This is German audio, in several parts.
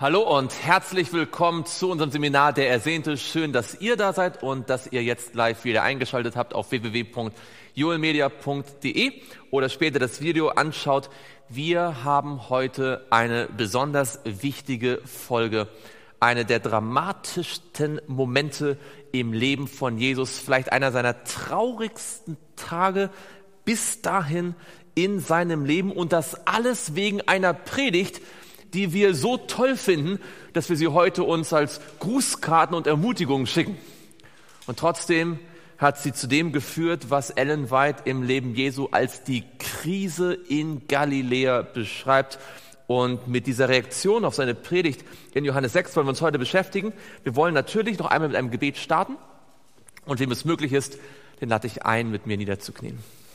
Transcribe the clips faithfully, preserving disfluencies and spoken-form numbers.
Hallo und herzlich willkommen zu unserem Seminar Der Ersehnte. Schön, dass ihr da seid und dass ihr jetzt live wieder eingeschaltet habt auf w w w punkt joelmedia punkt de oder später das Video anschaut. Wir haben heute eine besonders wichtige Folge, eine der dramatischsten Momente im Leben von Jesus, vielleicht einer seiner traurigsten Tage bis dahin in seinem Leben, und das alles wegen einer Predigt, die wir so toll finden, dass wir sie heute uns als Grußkarten und Ermutigungen schicken. Und trotzdem hat sie zu dem geführt, was Ellen White im Leben Jesu als die Krise in Galiläa beschreibt. Und mit dieser Reaktion auf seine Predigt in Johannes sechs wollen wir uns heute beschäftigen. Wir wollen natürlich noch einmal mit einem Gebet starten. Und wem es möglich ist, den lade ich ein, mit mir niederzuknien.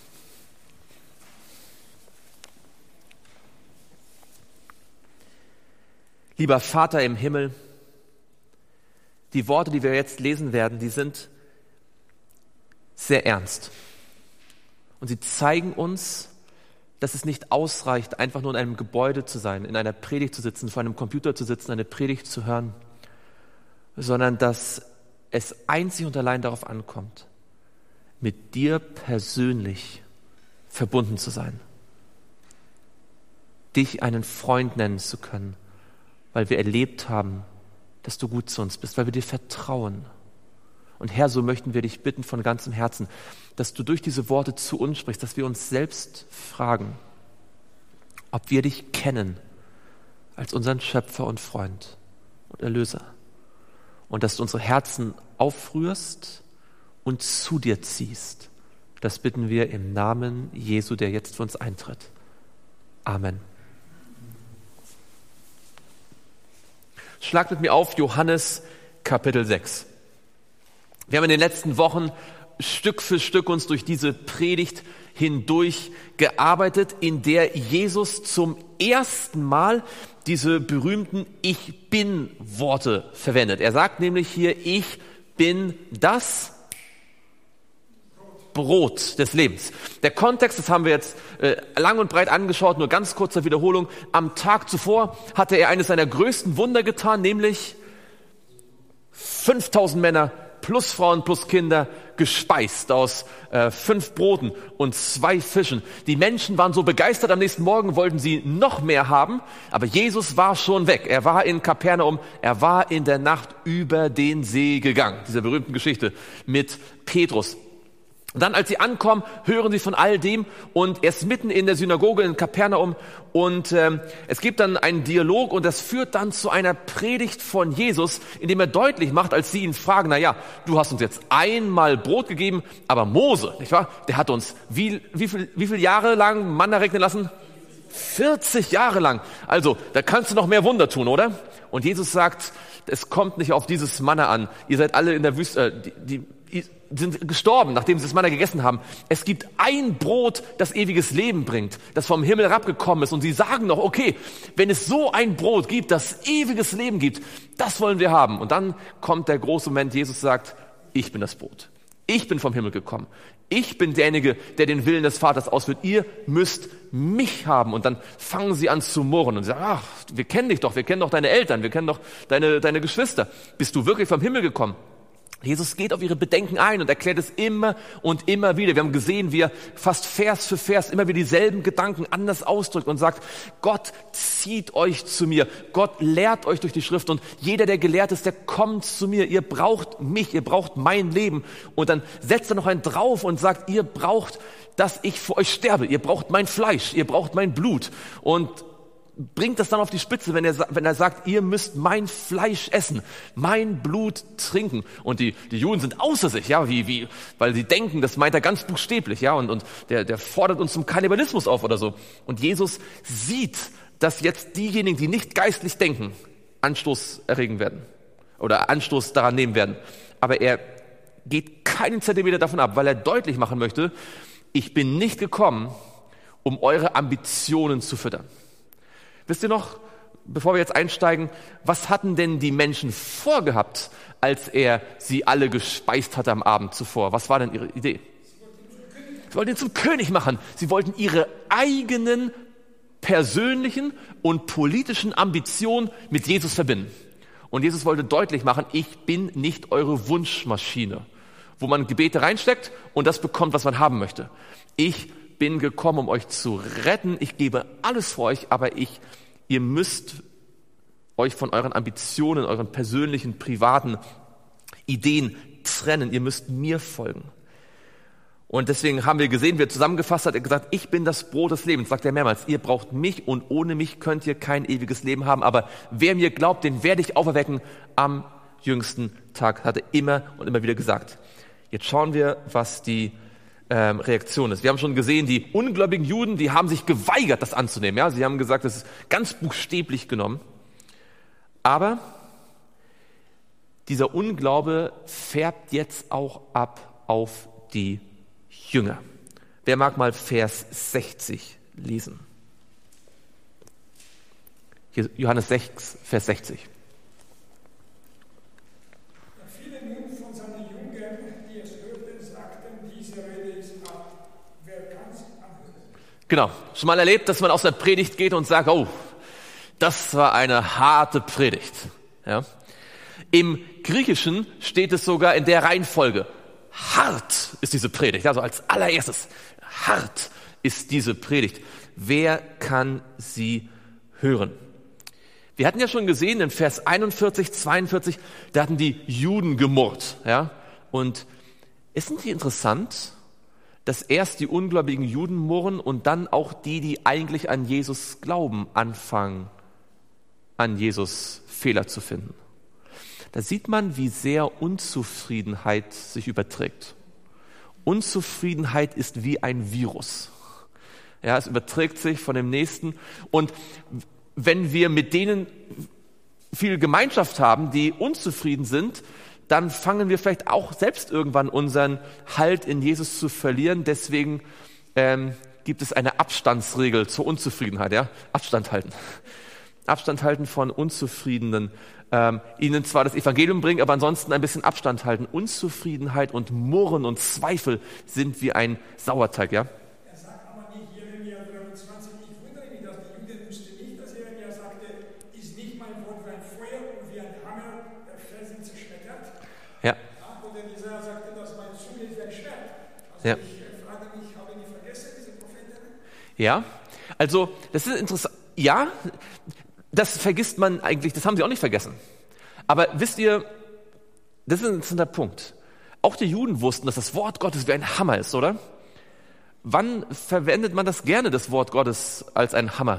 Lieber Vater im Himmel, die Worte, die wir jetzt lesen werden, die sind sehr ernst. Und sie zeigen uns, dass es nicht ausreicht, einfach nur in einem Gebäude zu sein, in einer Predigt zu sitzen, vor einem Computer zu sitzen, eine Predigt zu hören, sondern dass es einzig und allein darauf ankommt, mit dir persönlich verbunden zu sein, dich einen Freund nennen zu können, weil wir erlebt haben, dass du gut zu uns bist, weil wir dir vertrauen. Und Herr, so möchten wir dich bitten von ganzem Herzen, dass du durch diese Worte zu uns sprichst, dass wir uns selbst fragen, ob wir dich kennen als unseren Schöpfer und Freund und Erlöser. Und dass du unsere Herzen aufrührst und zu dir ziehst. Das bitten wir im Namen Jesu, der jetzt für uns eintritt. Amen. Schlagt mit mir auf Johannes Kapitel sechs. Wir haben in den letzten Wochen Stück für Stück uns durch diese Predigt hindurch gearbeitet, in der Jesus zum ersten Mal diese berühmten Ich Bin-Worte verwendet. Er sagt nämlich hier, ich bin das Brot des Lebens. Der Kontext, das haben wir jetzt äh, lang und breit angeschaut, nur ganz kurze Wiederholung. Am Tag zuvor hatte er eines seiner größten Wunder getan, nämlich fünftausend Männer plus Frauen plus Kinder gespeist aus äh, fünf Broten und zwei Fischen. Die Menschen waren so begeistert, am nächsten Morgen wollten sie noch mehr haben, aber Jesus war schon weg. Er war in Kapernaum, er war in der Nacht über den See gegangen. Diese berühmten Geschichte mit Petrus. Und dann, als sie ankommen, hören sie von all dem, und er ist mitten in der Synagoge in Kapernaum, und ähm, es gibt dann einen Dialog, und das führt dann zu einer Predigt von Jesus, in dem er deutlich macht, als sie ihn fragen, na ja, du hast uns jetzt einmal Brot gegeben, aber Mose, nicht wahr? Der hat uns wie, wie viel, wie viel Jahre lang Manna regnen lassen? vierzig Jahre lang. Also, da kannst du noch mehr Wunder tun, oder? Und Jesus sagt, es kommt nicht auf dieses Manna an. Ihr seid alle in der Wüste, äh, die, die sind gestorben, nachdem sie das Manna gegessen haben. Es gibt ein Brot, das ewiges Leben bringt, das vom Himmel herabgekommen ist. Und sie sagen noch, okay, wenn es so ein Brot gibt, das ewiges Leben gibt, das wollen wir haben. Und dann kommt der große Moment, Jesus sagt, ich bin das Brot. Ich bin vom Himmel gekommen. Ich bin derjenige, der den Willen des Vaters ausführt. Ihr müsst mich haben. Und dann fangen sie an zu murren und sagen, ach, wir kennen dich doch, wir kennen doch deine Eltern, wir kennen doch deine, deine Geschwister. Bist du wirklich vom Himmel gekommen? Jesus geht auf ihre Bedenken ein und erklärt es immer und immer wieder. Wir haben gesehen, wie er fast Vers für Vers immer wieder dieselben Gedanken anders ausdrückt und sagt, Gott zieht euch zu mir, Gott lehrt euch durch die Schrift, und jeder, der gelehrt ist, der kommt zu mir. Ihr braucht mich, ihr braucht mein Leben. Und dann setzt er noch einen drauf und sagt, ihr braucht, dass ich für euch sterbe. Ihr braucht mein Fleisch, ihr braucht mein Blut. Und bringt das dann auf die Spitze, wenn er, wenn er sagt, ihr müsst mein Fleisch essen, mein Blut trinken. Und die, die Juden sind außer sich, ja, wie, wie, weil sie denken, das meint er ganz buchstäblich, ja, und, und der, der fordert uns zum Kannibalismus auf oder so. Und Jesus sieht, dass jetzt diejenigen, die nicht geistlich denken, Anstoß erregen werden oder Anstoß daran nehmen werden. Aber er geht keinen Zentimeter davon ab, weil er deutlich machen möchte, ich bin nicht gekommen, um eure Ambitionen zu füttern. Wisst ihr noch, bevor wir jetzt einsteigen, was hatten denn die Menschen vorgehabt, als er sie alle gespeist hatte am Abend zuvor? Was war denn ihre Idee? Sie wollten ihn zum König machen. Sie wollten ihre eigenen persönlichen und politischen Ambitionen mit Jesus verbinden. Und Jesus wollte deutlich machen, ich bin nicht eure Wunschmaschine, wo man Gebete reinsteckt und das bekommt, was man haben möchte. Ich bin gekommen, um euch zu retten. Ich gebe alles für euch, aber ich, ihr müsst euch von euren Ambitionen, euren persönlichen, privaten Ideen trennen. Ihr müsst mir folgen. Und deswegen haben wir gesehen, wie er zusammengefasst hat, er hat gesagt, ich bin das Brot des Lebens, sagt er mehrmals. Ihr braucht mich und ohne mich könnt ihr kein ewiges Leben haben. Aber wer mir glaubt, den werde ich auferwecken am jüngsten Tag, hat er immer und immer wieder gesagt. Jetzt schauen wir, was die ähm, Reaktion ist. Wir haben schon gesehen, die ungläubigen Juden, die haben sich geweigert, das anzunehmen. Ja, sie haben gesagt, das ist ganz buchstäblich genommen. Aber dieser Unglaube färbt jetzt auch ab auf die Jünger. Wer mag mal Vers sechzig lesen? Hier Johannes sechs, Vers sechzig. Viele nun von seinen Jüngern, die es hörten, sagten, diese Rede ist ab. Wer kann sie anhören? Genau, schon mal erlebt, dass man aus der Predigt geht und sagt, oh, das war eine harte Predigt. Ja? Im Griechischen steht es sogar in der Reihenfolge. Hart ist diese Predigt, also als allererstes. Hart ist diese Predigt. Wer kann sie hören? Wir hatten ja schon gesehen in Vers einundvierzig, zweiundvierzig, da hatten die Juden gemurrt. Ja? Und ist nicht interessant, dass erst die ungläubigen Juden murren und dann auch die, die eigentlich an Jesus glauben, anfangen, an Jesus Fehler zu finden. Da sieht man, wie sehr Unzufriedenheit sich überträgt. Unzufriedenheit ist wie ein Virus. Ja, es überträgt sich von dem Nächsten. Und wenn wir mit denen viel Gemeinschaft haben, die unzufrieden sind, dann fangen wir vielleicht auch selbst irgendwann unseren Halt in Jesus zu verlieren. Deswegen ähm, gibt es eine Abstandsregel zur Unzufriedenheit. Ja? Abstand halten. Abstand halten von Unzufriedenen. Ähm, ihnen zwar das Evangelium bringen, aber ansonsten ein bisschen Abstand halten. Unzufriedenheit und Murren und Zweifel sind wie ein Sauerteig. Ja? Er sagt aber nicht, Jeremia dreiundzwanzig, ich wundere mich, dass die Juden wussten nicht, dass Jeremia sagte, ist nicht mein Wort wie ein Feuer und wie ein Hammer der Felsen zerschmettert. Ja. Ja, oder Jesaja sagte, dass mein Zunge ist wie ein Schwert. Also Ja. ich äh, frage mich, habe ich vergessen, diese Propheten? Ja, also das ist interessant. Ja, das vergisst man eigentlich, das haben sie auch nicht vergessen. Aber wisst ihr, das ist ein interessanter Punkt. Auch die Juden wussten, dass das Wort Gottes wie ein Hammer ist, oder? Wann verwendet man das gerne, das Wort Gottes, als ein Hammer?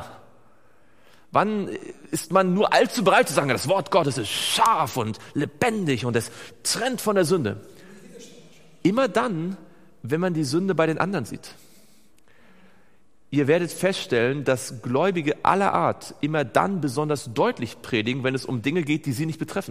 Wann ist man nur allzu bereit zu sagen, das Wort Gottes ist scharf und lebendig und es trennt von der Sünde? Immer dann, wenn man die Sünde bei den anderen sieht. Ihr werdet feststellen, dass Gläubige aller Art immer dann besonders deutlich predigen, wenn es um Dinge geht, die sie nicht betreffen.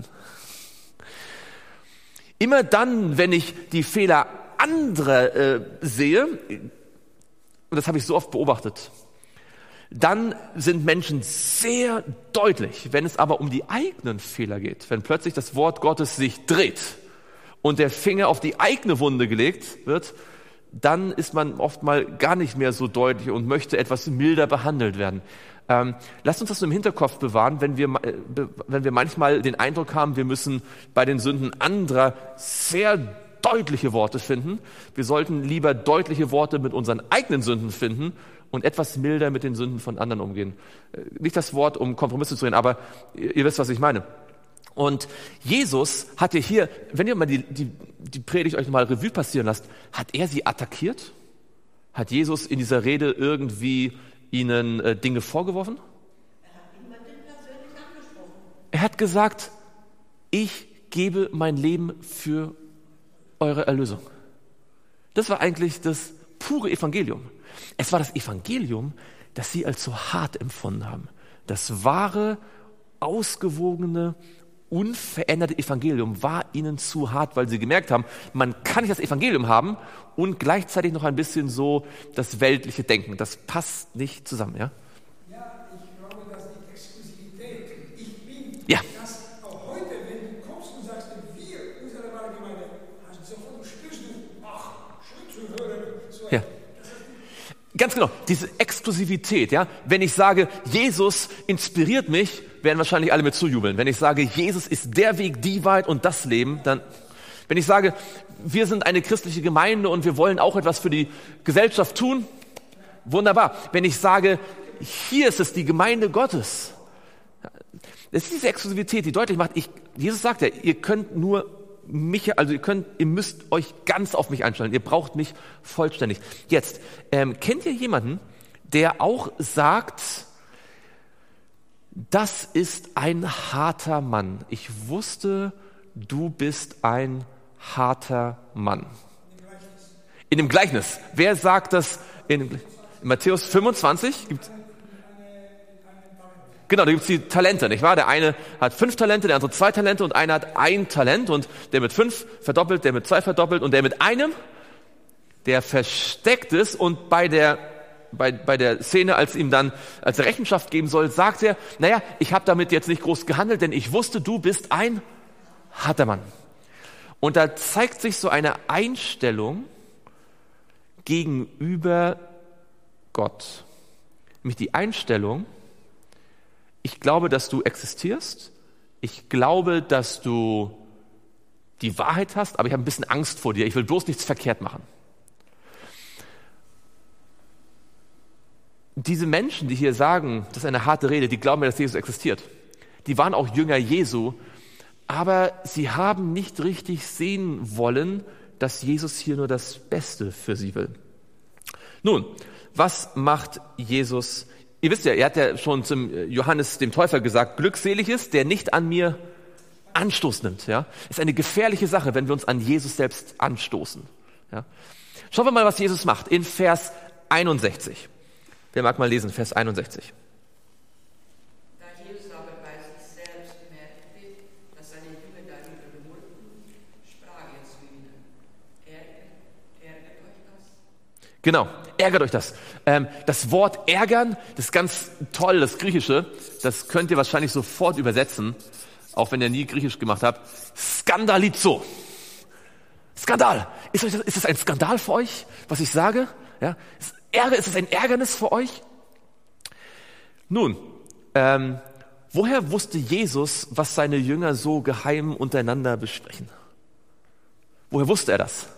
Immer dann, wenn ich die Fehler anderer äh, sehe, und das habe ich so oft beobachtet, dann sind Menschen sehr deutlich. Wenn es aber um die eigenen Fehler geht, wenn plötzlich das Wort Gottes sich dreht und der Finger auf die eigene Wunde gelegt wird, dann ist man oft mal gar nicht mehr so deutlich und möchte etwas milder behandelt werden. Ähm, lasst uns das im Hinterkopf bewahren, wenn wir, äh, wenn wir manchmal den Eindruck haben, wir müssen bei den Sünden anderer sehr deutliche Worte finden. Wir sollten lieber deutliche Worte mit unseren eigenen Sünden finden und etwas milder mit den Sünden von anderen umgehen. Äh, nicht das Wort, um Kompromisse zu reden, aber ihr, ihr wisst, was ich meine. Und Jesus hat ja hier, wenn ihr mal die, die, die Predigt euch mal Revue passieren lasst, hat er sie attackiert? Hat Jesus in dieser Rede irgendwie ihnen äh, Dinge vorgeworfen? Er hat ihn bei denen persönlich angesprochen. Er hat gesagt, ich gebe mein Leben für eure Erlösung. Das war eigentlich das pure Evangelium. Es war das Evangelium, das sie als so hart empfunden haben. Das wahre, ausgewogene, unveränderte Evangelium war ihnen zu hart, weil sie gemerkt haben, man kann nicht das Evangelium haben und gleichzeitig noch ein bisschen so das weltliche Denken. Das passt nicht zusammen, ja? Ja, ich glaube, dass die Exklusivität, ich bin, Ja. dass auch heute, wenn du kommst und sagst, wir, unsere wahre Gemeinde, hast du sofort, du spürst du, ach, schön zu hören. So, Ja. das ist, ganz genau, diese Exklusivität, ja. Wenn ich sage, Jesus inspiriert mich, werden wahrscheinlich alle mit zujubeln. Wenn ich sage, Jesus ist der Weg, die Wahrheit und das Leben, dann, wenn ich sage, wir sind eine christliche Gemeinde und wir wollen auch etwas für die Gesellschaft tun, wunderbar. Wenn ich sage, hier ist es die Gemeinde Gottes, das ist diese Exklusivität, die deutlich macht, ich, Jesus sagt ja, ihr könnt nur mich, also ihr könnt, ihr müsst euch ganz auf mich einstellen. Ihr braucht mich vollständig. Jetzt, ähm, kennt ihr jemanden, der auch sagt, das ist ein harter Mann. Ich wusste, du bist ein harter Mann. In dem Gleichnis. Wer sagt das in, in Matthäus fünfundzwanzig? Gibt's, Genau, da gibt's die Talente, nicht wahr? Der eine hat fünf Talente, der andere zwei Talente und einer hat ein Talent und der mit fünf verdoppelt, der mit zwei verdoppelt und der mit einem, der versteckt ist und bei der bei bei der Szene, als ihm dann als er Rechenschaft geben soll, sagt er, naja, ich habe damit jetzt nicht groß gehandelt, denn ich wusste, du bist ein harter Mann. Und da zeigt sich so eine Einstellung gegenüber Gott. Nämlich die Einstellung, ich glaube, dass du existierst. Ich glaube, dass du die Wahrheit hast, aber ich habe ein bisschen Angst vor dir. Ich will bloß nichts verkehrt machen. Diese Menschen, die hier sagen, das ist eine harte Rede, die glauben ja, dass Jesus existiert. Die waren auch Jünger Jesu, aber sie haben nicht richtig sehen wollen, dass Jesus hier nur das Beste für sie will. Nun, was macht Jesus? Ihr wisst ja, er hat ja schon zum Johannes dem Täufer gesagt, glückselig ist, der nicht an mir Anstoß nimmt. Ja, ist eine gefährliche Sache, wenn wir uns an Jesus selbst anstoßen. Ja. Schauen wir mal, was Jesus macht in Vers einundsechzig. Wer mag mal lesen, Vers einundsechzig. Da Jesus aber bei sich selbst merkte, dass seine Jünger darüber gemurrten, sprach er zu ihnen, ärgert euch das? Genau, ärgert euch das. Ähm, das Wort ärgern, das ist ganz toll, das Griechische, das könnt ihr wahrscheinlich sofort übersetzen, auch wenn ihr nie Griechisch gemacht habt. Skandalizo. Skandal. Ist, euch das, ist das ein Skandal für euch, was ich sage? Ja? Ist, Ärger, ist es ein Ärgernis für euch? Nun, ähm, woher wusste Jesus, was seine Jünger so geheim untereinander besprechen? Woher wusste er das?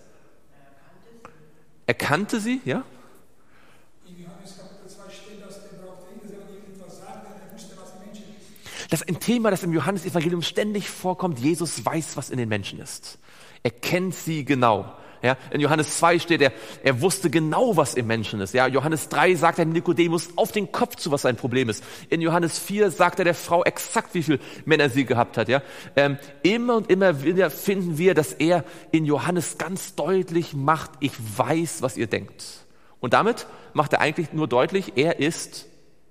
Er kannte sie, ja? In Johannes Kapitel zwei steht, dass er braucht ihn, dass er irgendwas sagt, er wusste, was ein Mensch ist. Das ist ein Thema, das im Johannesevangelium ständig vorkommt. Jesus weiß, was in den Menschen ist. Er kennt sie genau. Ja, in Johannes zwei steht er, er wusste genau, was im Menschen ist. Ja, Johannes drei sagt er Nikodemus auf den Kopf zu, was sein Problem ist. In Johannes vier sagt er der Frau exakt, wie viele Männer sie gehabt hat. Ja, ähm, immer und immer wieder finden wir, dass er in Johannes ganz deutlich macht, ich weiß, was ihr denkt. Und damit macht er eigentlich nur deutlich, er ist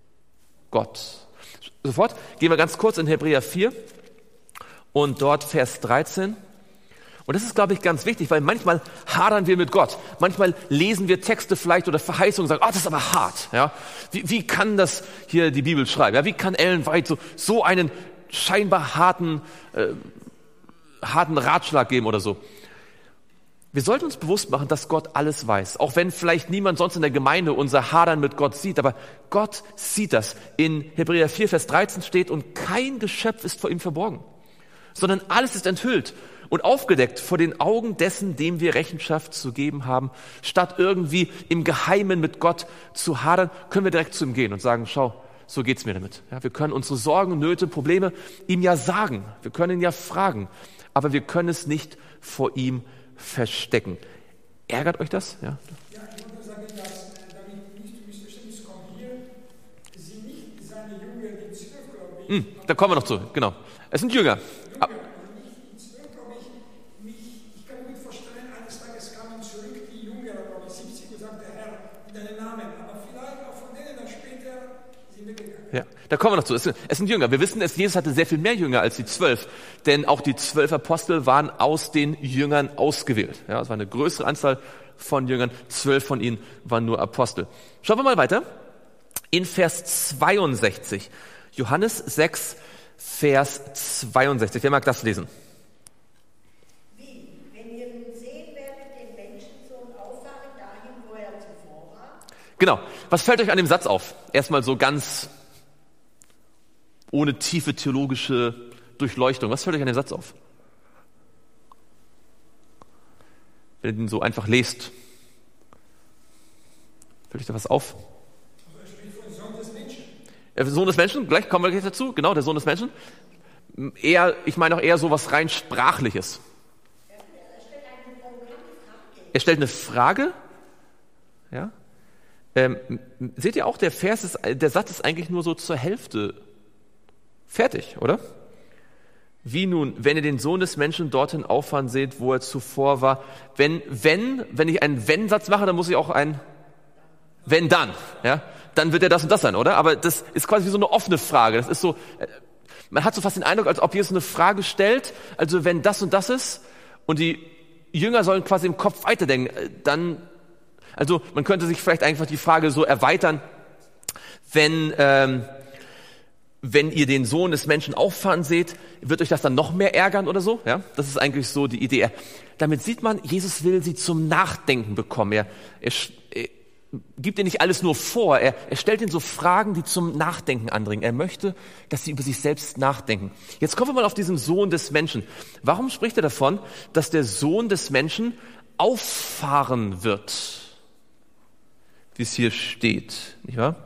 Gott. Sofort gehen wir ganz kurz in Hebräer vier und dort Vers dreizehn. Und das ist, glaube ich, ganz wichtig, weil manchmal hadern wir mit Gott. Manchmal lesen wir Texte vielleicht oder Verheißungen und sagen, ah, oh, das ist aber hart. Ja? Wie, wie kann das hier die Bibel schreiben? Ja? Wie kann Ellen White so, so einen scheinbar harten, äh, harten Ratschlag geben oder so? Wir sollten uns bewusst machen, dass Gott alles weiß. Auch wenn vielleicht niemand sonst in der Gemeinde unser Hadern mit Gott sieht. Aber Gott sieht das. In Hebräer vier, Vers dreizehn steht, und kein Geschöpf ist vor ihm verborgen, sondern alles ist enthüllt und aufgedeckt vor den Augen dessen, dem wir Rechenschaft zu geben haben. Statt irgendwie im Geheimen mit Gott zu hadern, können wir direkt zu ihm gehen und sagen, schau, so geht's mir damit. Ja, wir können unsere Sorgen, Nöte, Probleme ihm ja sagen. Wir können ihn ja fragen. Aber wir können es nicht vor ihm verstecken. Ärgert euch das? Ja, Ja, ich wollte sagen, dass äh, damit nicht zu Missverständnis kommt, hier sind nicht seine Jünger, die zwölf, glaube ich. hm, da kommen wir noch zu, genau. Es sind Jünger. Jünger, also nicht die zwölf, glaube ich. Mich, ich kann mir gut vorstellen, eines Tages kamen zurück die Jünger, glaube ich, siebzig, und sagte, Herr, in deinen Namen. Aber vielleicht auch von denen dann später sind wir gegangen. Ja, da kommen wir noch zu. Es sind, es sind Jünger. Wir wissen, dass Jesus hatte sehr viel mehr Jünger als die zwölf, denn auch die zwölf Apostel waren aus den Jüngern ausgewählt. Ja, es war eine größere Anzahl von Jüngern. Zwölf von ihnen waren nur Apostel. Schauen wir mal weiter. In Vers zweiundsechzig. Johannes sechs, Vers zweiundsechzig. Wer mag das lesen? Wie? Wenn ihr nun sehen werdet, den Menschensohn auffahren dahin, wo er zuvor war? Genau. Was fällt euch an dem Satz auf? Erstmal so ganz ohne tiefe theologische Durchleuchtung. Was fällt euch an dem Satz auf? Wenn ihr den so einfach lest. Fällt euch da was auf? Also er spricht von Sohn des Menschen. Der Sohn des Menschen, gleich kommen wir gleich dazu. Genau, der Sohn des Menschen. Eher, ich meine auch eher so was rein Sprachliches. Er stellt eine Frage. Ja. Ähm, seht ihr auch, der Vers ist, der Satz ist eigentlich nur so zur Hälfte fertig, oder? Wie nun, wenn ihr den Sohn des Menschen dorthin auffahren seht, wo er zuvor war. Wenn, wenn, wenn ich einen Wenn-Satz mache, dann muss ich auch ein Wenn dann, ja, dann wird er das und das sein, oder? Aber das ist quasi wie so eine offene Frage. Das ist so, man hat so fast den Eindruck, als ob Jesus eine Frage stellt. Also wenn das und das ist und die Jünger sollen quasi im Kopf weiterdenken, dann, also man könnte sich vielleicht einfach die Frage so erweitern, wenn ähm, wenn ihr den Sohn des Menschen auffahren seht, wird euch das dann noch mehr ärgern oder so? Ja, das ist eigentlich so die Idee. Damit sieht man, Jesus will sie zum Nachdenken bekommen. Er, er, er gibt ihnen nicht alles nur vor. Er, er stellt ihnen so Fragen, die zum Nachdenken andringen. Er möchte, dass sie über sich selbst nachdenken. Jetzt kommen wir mal auf diesen Sohn des Menschen. Warum spricht er davon, dass der Sohn des Menschen auffahren wird? Wie es hier steht, nicht wahr?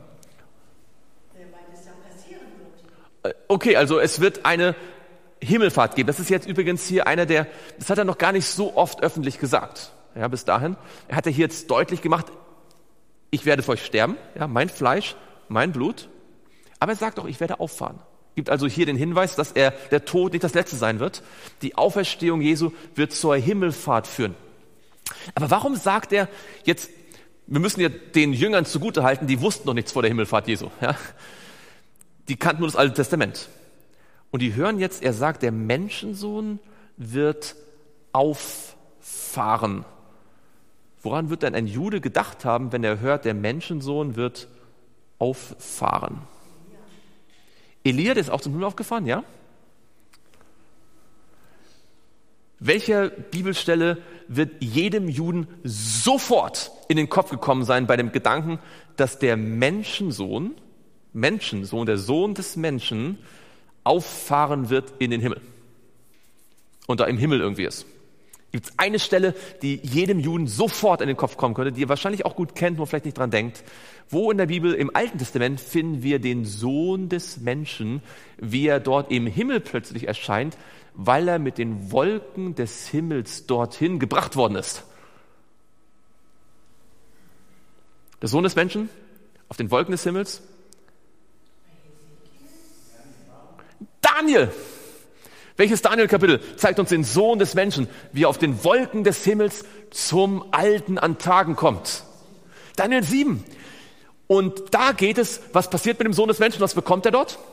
Okay, also es wird eine Himmelfahrt geben. Das ist jetzt übrigens hier einer der, das hat er noch gar nicht so oft öffentlich gesagt. Ja, bis dahin. Er hat ja hier jetzt deutlich gemacht, ich werde für euch sterben, ja, mein Fleisch, mein Blut. Aber er sagt auch, ich werde auffahren. Gibt also hier den Hinweis, dass er, der Tod nicht das Letzte sein wird. Die Auferstehung Jesu wird zur Himmelfahrt führen. Aber warum sagt er jetzt, wir müssen ja den Jüngern zugutehalten, die wussten noch nichts vor der Himmelfahrt Jesu, ja. Die kannten nur das Alte Testament. Und die hören jetzt, er sagt, der Menschensohn wird auffahren. Woran wird denn ein Jude gedacht haben, wenn er hört, der Menschensohn wird auffahren? Elia, der ist auch zum Himmel aufgefahren, ja? Welcher Bibelstelle wird jedem Juden sofort in den Kopf gekommen sein bei dem Gedanken, dass der Menschensohn Menschensohn, der Sohn des Menschen, auffahren wird in den Himmel. Und da im Himmel irgendwie ist. Gibt es eine Stelle, die jedem Juden sofort in den Kopf kommen könnte, die ihr wahrscheinlich auch gut kennt, nur vielleicht nicht dran denkt. Wo in der Bibel, im Alten Testament, finden wir den Sohn des Menschen, wie er dort im Himmel plötzlich erscheint, weil er mit den Wolken des Himmels dorthin gebracht worden ist. Der Sohn des Menschen auf den Wolken des Himmels. Daniel! Welches Daniel-Kapitel zeigt uns den Sohn des Menschen, wie er auf den Wolken des Himmels zum Alten an Tagen kommt? Daniel sieben. Und da geht es, was passiert mit dem Sohn des Menschen? Was bekommt er dort?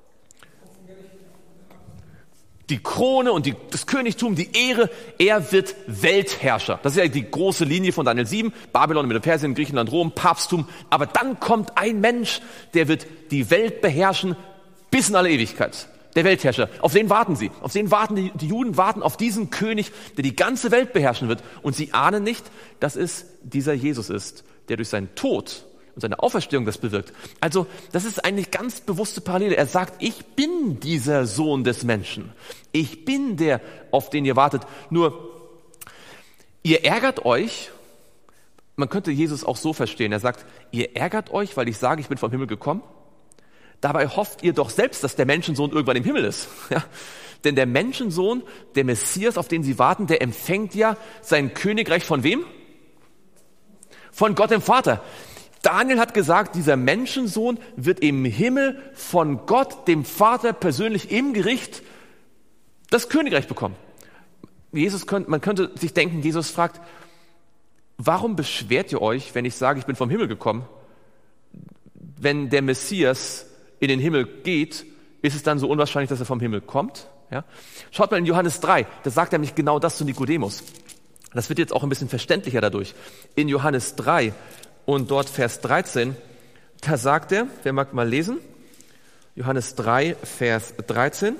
Die Krone und die, das Königtum, die Ehre. Er wird Weltherrscher. Das ist ja die große Linie von Daniel sieben. Babylon, Medo-Persien, Griechenland, Rom, Papsttum. Aber dann kommt ein Mensch, der wird die Welt beherrschen bis in alle Ewigkeit. Der Weltherrscher. Auf den warten sie. Auf den warten die, die Juden warten auf diesen König, der die ganze Welt beherrschen wird. Und sie ahnen nicht, dass es dieser Jesus ist, der durch seinen Tod und seine Auferstehung das bewirkt. Also, das ist eigentlich ganz bewusste Parallele. Er sagt, ich bin dieser Sohn des Menschen. Ich bin der, auf den ihr wartet. Nur, ihr ärgert euch. Man könnte Jesus auch so verstehen. Er sagt, ihr ärgert euch, weil ich sage, ich bin vom Himmel gekommen. Dabei hofft ihr doch selbst, dass der Menschensohn irgendwann im Himmel ist. Ja? Denn der Menschensohn, der Messias, auf den sie warten, der empfängt ja sein Königreich von wem? Von Gott dem Vater. Daniel hat gesagt, dieser Menschensohn wird im Himmel von Gott, dem Vater, persönlich im Gericht das Königreich bekommen. Jesus könnte, man könnte sich denken, Jesus fragt, warum beschwert ihr euch, wenn ich sage, ich bin vom Himmel gekommen? Wenn der Messias in den Himmel geht, ist es dann so unwahrscheinlich, dass er vom Himmel kommt? Ja? Schaut mal in Johannes drei, da sagt er nämlich genau das zu Nikodemus. Das wird jetzt auch ein bisschen verständlicher dadurch. In Johannes drei und dort Vers dreizehn, da sagt er, wer mag mal lesen? Johannes drei, Vers dreizehn.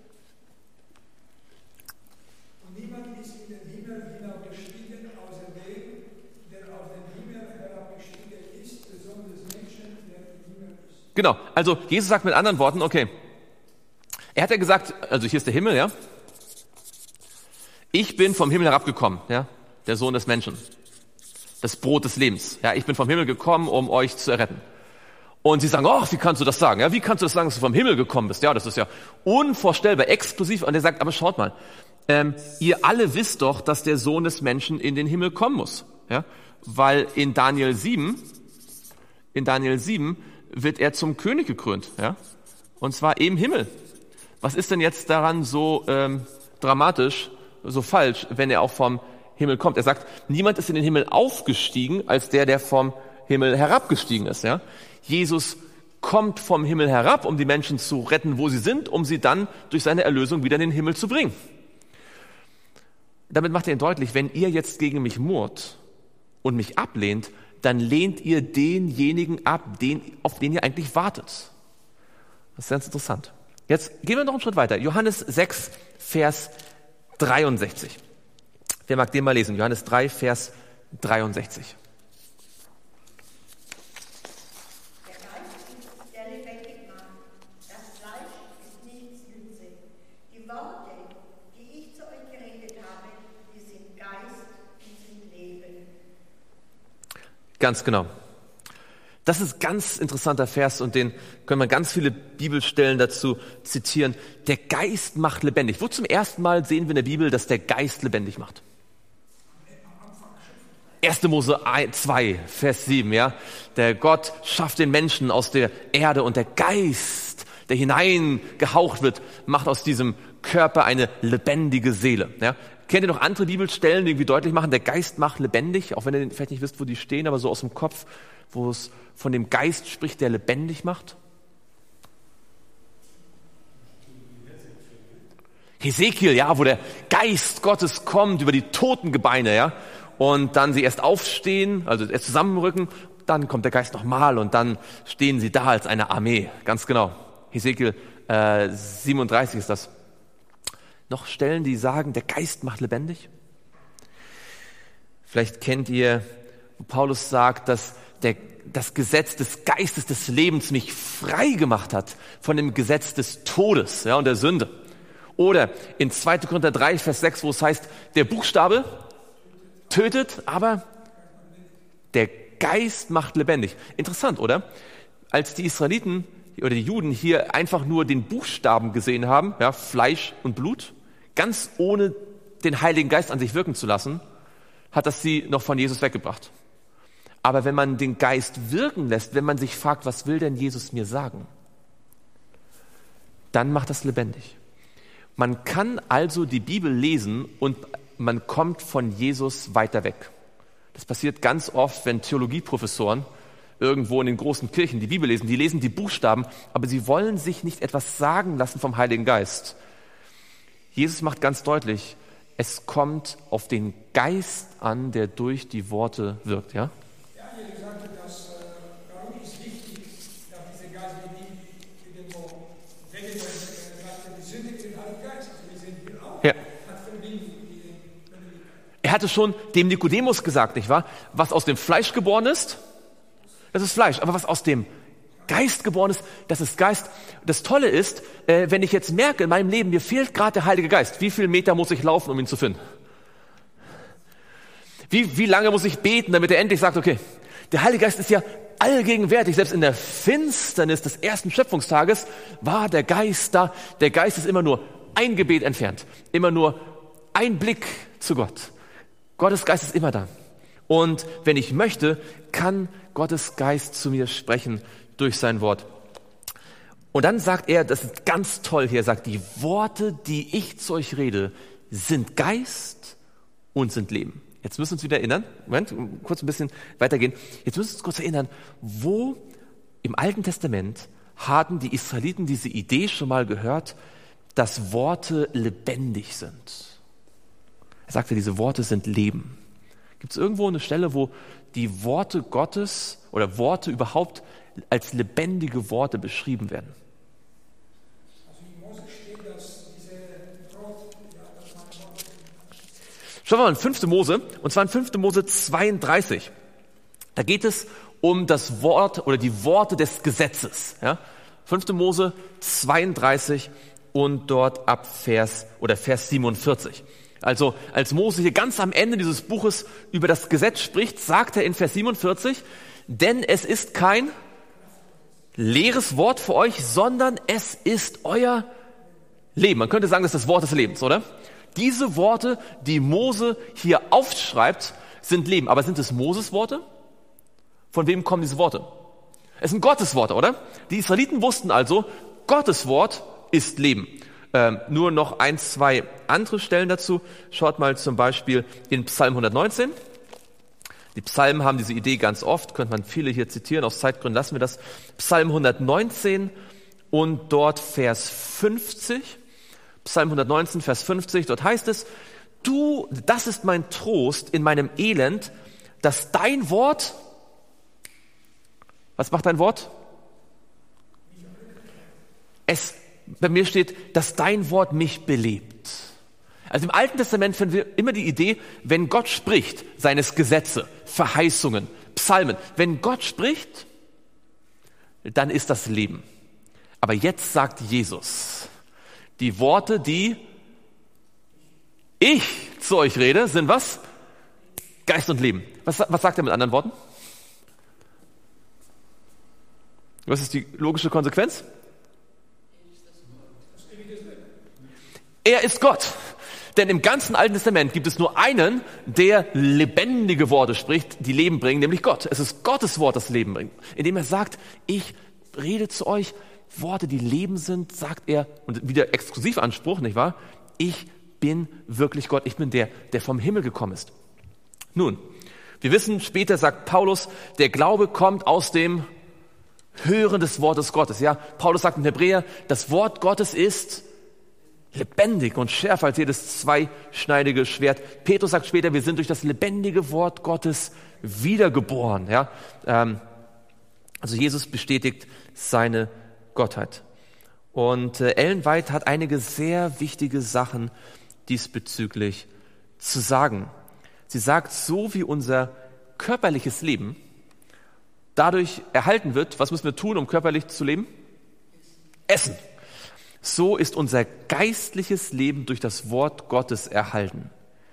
Und niemand ist in den Himmel hinabgestiegen, außer dem, der auf den Himmel herabgestiegen ist, des Genau, also Jesus sagt mit anderen Worten, okay, er hat ja gesagt, also hier ist der Himmel, ja, ich bin vom Himmel herabgekommen, ja, der Sohn des Menschen, das Brot des Lebens, ja, ich bin vom Himmel gekommen, um euch zu erretten. Und sie sagen, oh, wie kannst du das sagen? Ja, wie kannst du das sagen, dass du vom Himmel gekommen bist? Ja, das ist ja unvorstellbar, exklusiv. Und er sagt, aber schaut mal, ähm, ihr alle wisst doch, dass der Sohn des Menschen in den Himmel kommen muss. Ja, weil in Daniel sieben, in Daniel sieben wird er zum König gekrönt. Ja, und zwar im Himmel. Was ist denn jetzt daran so ähm, dramatisch, so falsch, wenn er auch vom Himmel kommt? Er sagt, niemand ist in den Himmel aufgestiegen, als der, der vom Himmel herabgestiegen ist. Ja, Jesus kommt vom Himmel herab, um die Menschen zu retten, wo sie sind, um sie dann durch seine Erlösung wieder in den Himmel zu bringen. Damit macht er ihnen deutlich, wenn ihr jetzt gegen mich murrt und mich ablehnt, dann lehnt ihr denjenigen ab, den, auf den ihr eigentlich wartet. Das ist ganz interessant. Jetzt gehen wir noch einen Schritt weiter. Johannes sechs, Vers dreiundsechzig. Wer mag den mal lesen? Johannes drei, Vers dreiundsechzig. Ganz genau. Das ist ein ganz interessanter Vers und den können wir ganz viele Bibelstellen dazu zitieren. Der Geist macht lebendig. Wo zum ersten Mal sehen wir in der Bibel, dass der Geist lebendig macht? erste Mose zwei, Vers sieben, ja. Der Gott schafft den Menschen aus der Erde und der Geist, der hineingehaucht wird, macht aus diesem Körper eine lebendige Seele, ja. Kennt ihr noch andere Bibelstellen, die irgendwie deutlich machen, der Geist macht lebendig, auch wenn ihr vielleicht nicht wisst, wo die stehen, aber so aus dem Kopf, wo es von dem Geist spricht, der lebendig macht? Hesekiel, ja, wo der Geist Gottes kommt über die toten Gebeine, ja, und dann sie erst aufstehen, also erst zusammenrücken, dann kommt der Geist nochmal und dann stehen sie da als eine Armee, ganz genau. Hesekiel äh, siebenunddreißig ist das. Noch Stellen, die sagen, der Geist macht lebendig? Vielleicht kennt ihr, wo Paulus sagt, dass der, das Gesetz des Geistes des Lebens mich frei gemacht hat von dem Gesetz des Todes, ja, und der Sünde. Oder in zweiter Korinther drei, Vers sechs, wo es heißt, der Buchstabe tötet, aber der Geist macht lebendig. Interessant, oder? Als die Israeliten oder die Juden hier einfach nur den Buchstaben gesehen haben, ja, Fleisch und Blut, ganz ohne den Heiligen Geist an sich wirken zu lassen, hat das sie noch von Jesus weggebracht. Aber wenn man den Geist wirken lässt, wenn man sich fragt, was will denn Jesus mir sagen, dann macht das lebendig. Man kann also die Bibel lesen und man kommt von Jesus weiter weg. Das passiert ganz oft, wenn Theologieprofessoren irgendwo in den großen Kirchen die Bibel lesen. Die lesen die Buchstaben, aber sie wollen sich nicht etwas sagen lassen vom Heiligen Geist. Jesus macht ganz deutlich, es kommt auf den Geist an, der durch die Worte wirkt. Ja? Ja, ihr gesagt, dass, äh, warum ist wichtig, dass dieser Geist die irgendwo weggebracht wird, die Sünde den Heiligen Geist, also wir sind hier auch, ja. Hat Verbindung. Er hatte schon dem Nikodemus gesagt, nicht wahr? Was aus dem Fleisch geboren ist, das ist Fleisch. Aber was aus dem Geist geboren ist, das ist Geist. Das Tolle ist, äh, wenn ich jetzt merke in meinem Leben, mir fehlt gerade der Heilige Geist. Wie viele Meter muss ich laufen, um ihn zu finden? Wie, wie lange muss ich beten, damit er endlich sagt, okay, der Heilige Geist ist ja allgegenwärtig. Selbst in der Finsternis des ersten Schöpfungstages war der Geist da. Der Geist ist immer nur ein Gebet entfernt. Immer nur ein Blick zu Gott. Gottes Geist ist immer da. Und wenn ich möchte, kann Gottes Geist zu mir sprechen durch sein Wort. Und dann sagt er, das ist ganz toll hier, er sagt, die Worte, die ich zu euch rede, sind Geist und sind Leben. Jetzt müssen wir uns wieder erinnern, Moment, kurz ein bisschen weitergehen. Jetzt müssen wir uns kurz erinnern, wo im Alten Testament hatten die Israeliten diese Idee schon mal gehört, dass Worte lebendig sind. Er sagte, diese Worte sind Leben. Gibt es irgendwo eine Stelle, wo die Worte Gottes oder Worte überhaupt als lebendige Worte beschrieben werden? Also in Mose steht, dass diese Brot, ja, das macht Gott. Schauen wir mal in fünfte Mose, und zwar in fünfte Mose zweiunddreißig. Da geht es um das Wort oder die Worte des Gesetzes. Ja? fünfte Mose zweiunddreißig und dort ab Vers oder Vers siebenundvierzig. Also als Mose hier ganz am Ende dieses Buches über das Gesetz spricht, sagt er in Vers siebenundvierzig, denn es ist kein leeres Wort für euch, sondern es ist euer Leben. Man könnte sagen, das ist das Wort des Lebens, oder? Diese Worte, die Mose hier aufschreibt, sind Leben. Aber sind es Moses Worte? Von wem kommen diese Worte? Es sind Gottes Worte, oder? Die Israeliten wussten also, Gottes Wort ist Leben. Ähm, nur noch ein, zwei andere Stellen dazu. Schaut mal zum Beispiel in Psalm hundertneunzehn. Die Psalmen haben diese Idee ganz oft, könnte man viele hier zitieren, aus Zeitgründen lassen wir das. Psalm hundertneunzehn und dort Vers fünfzig. Psalm hundertneunzehn, Vers fünfzig, dort heißt es, du, das ist mein Trost in meinem Elend, dass dein Wort, was macht dein Wort? Es, bei mir steht, dass dein Wort mich belebt. Also im Alten Testament finden wir immer die Idee, wenn Gott spricht, seines Gesetze, Verheißungen, Psalmen, wenn Gott spricht, dann ist das Leben. Aber jetzt sagt Jesus, die Worte, die ich zu euch rede, sind was? Geist und Leben. Was, was sagt er mit anderen Worten? Was ist die logische Konsequenz? Er ist Gott. Denn im ganzen Alten Testament gibt es nur einen, der lebendige Worte spricht, die Leben bringen, nämlich Gott. Es ist Gottes Wort, das Leben bringt. Indem er sagt, ich rede zu euch Worte, die Leben sind, sagt er, und wieder Exklusivanspruch, nicht wahr? Ich bin wirklich Gott. Ich bin der, der vom Himmel gekommen ist. Nun, wir wissen, später sagt Paulus, der Glaube kommt aus dem Hören des Wortes Gottes. Ja, Paulus sagt in Hebräer, das Wort Gottes ist lebendig und schärfer als jedes zweischneidige Schwert. Petrus sagt später, wir sind durch das lebendige Wort Gottes wiedergeboren. Ja, ähm, also Jesus bestätigt seine Gottheit. Und äh, Ellen White hat einige sehr wichtige Sachen diesbezüglich zu sagen. Sie sagt, so wie unser körperliches Leben dadurch erhalten wird, was müssen wir tun, um körperlich zu leben? Essen. So ist unser geistliches Leben durch das Wort Gottes erhalten.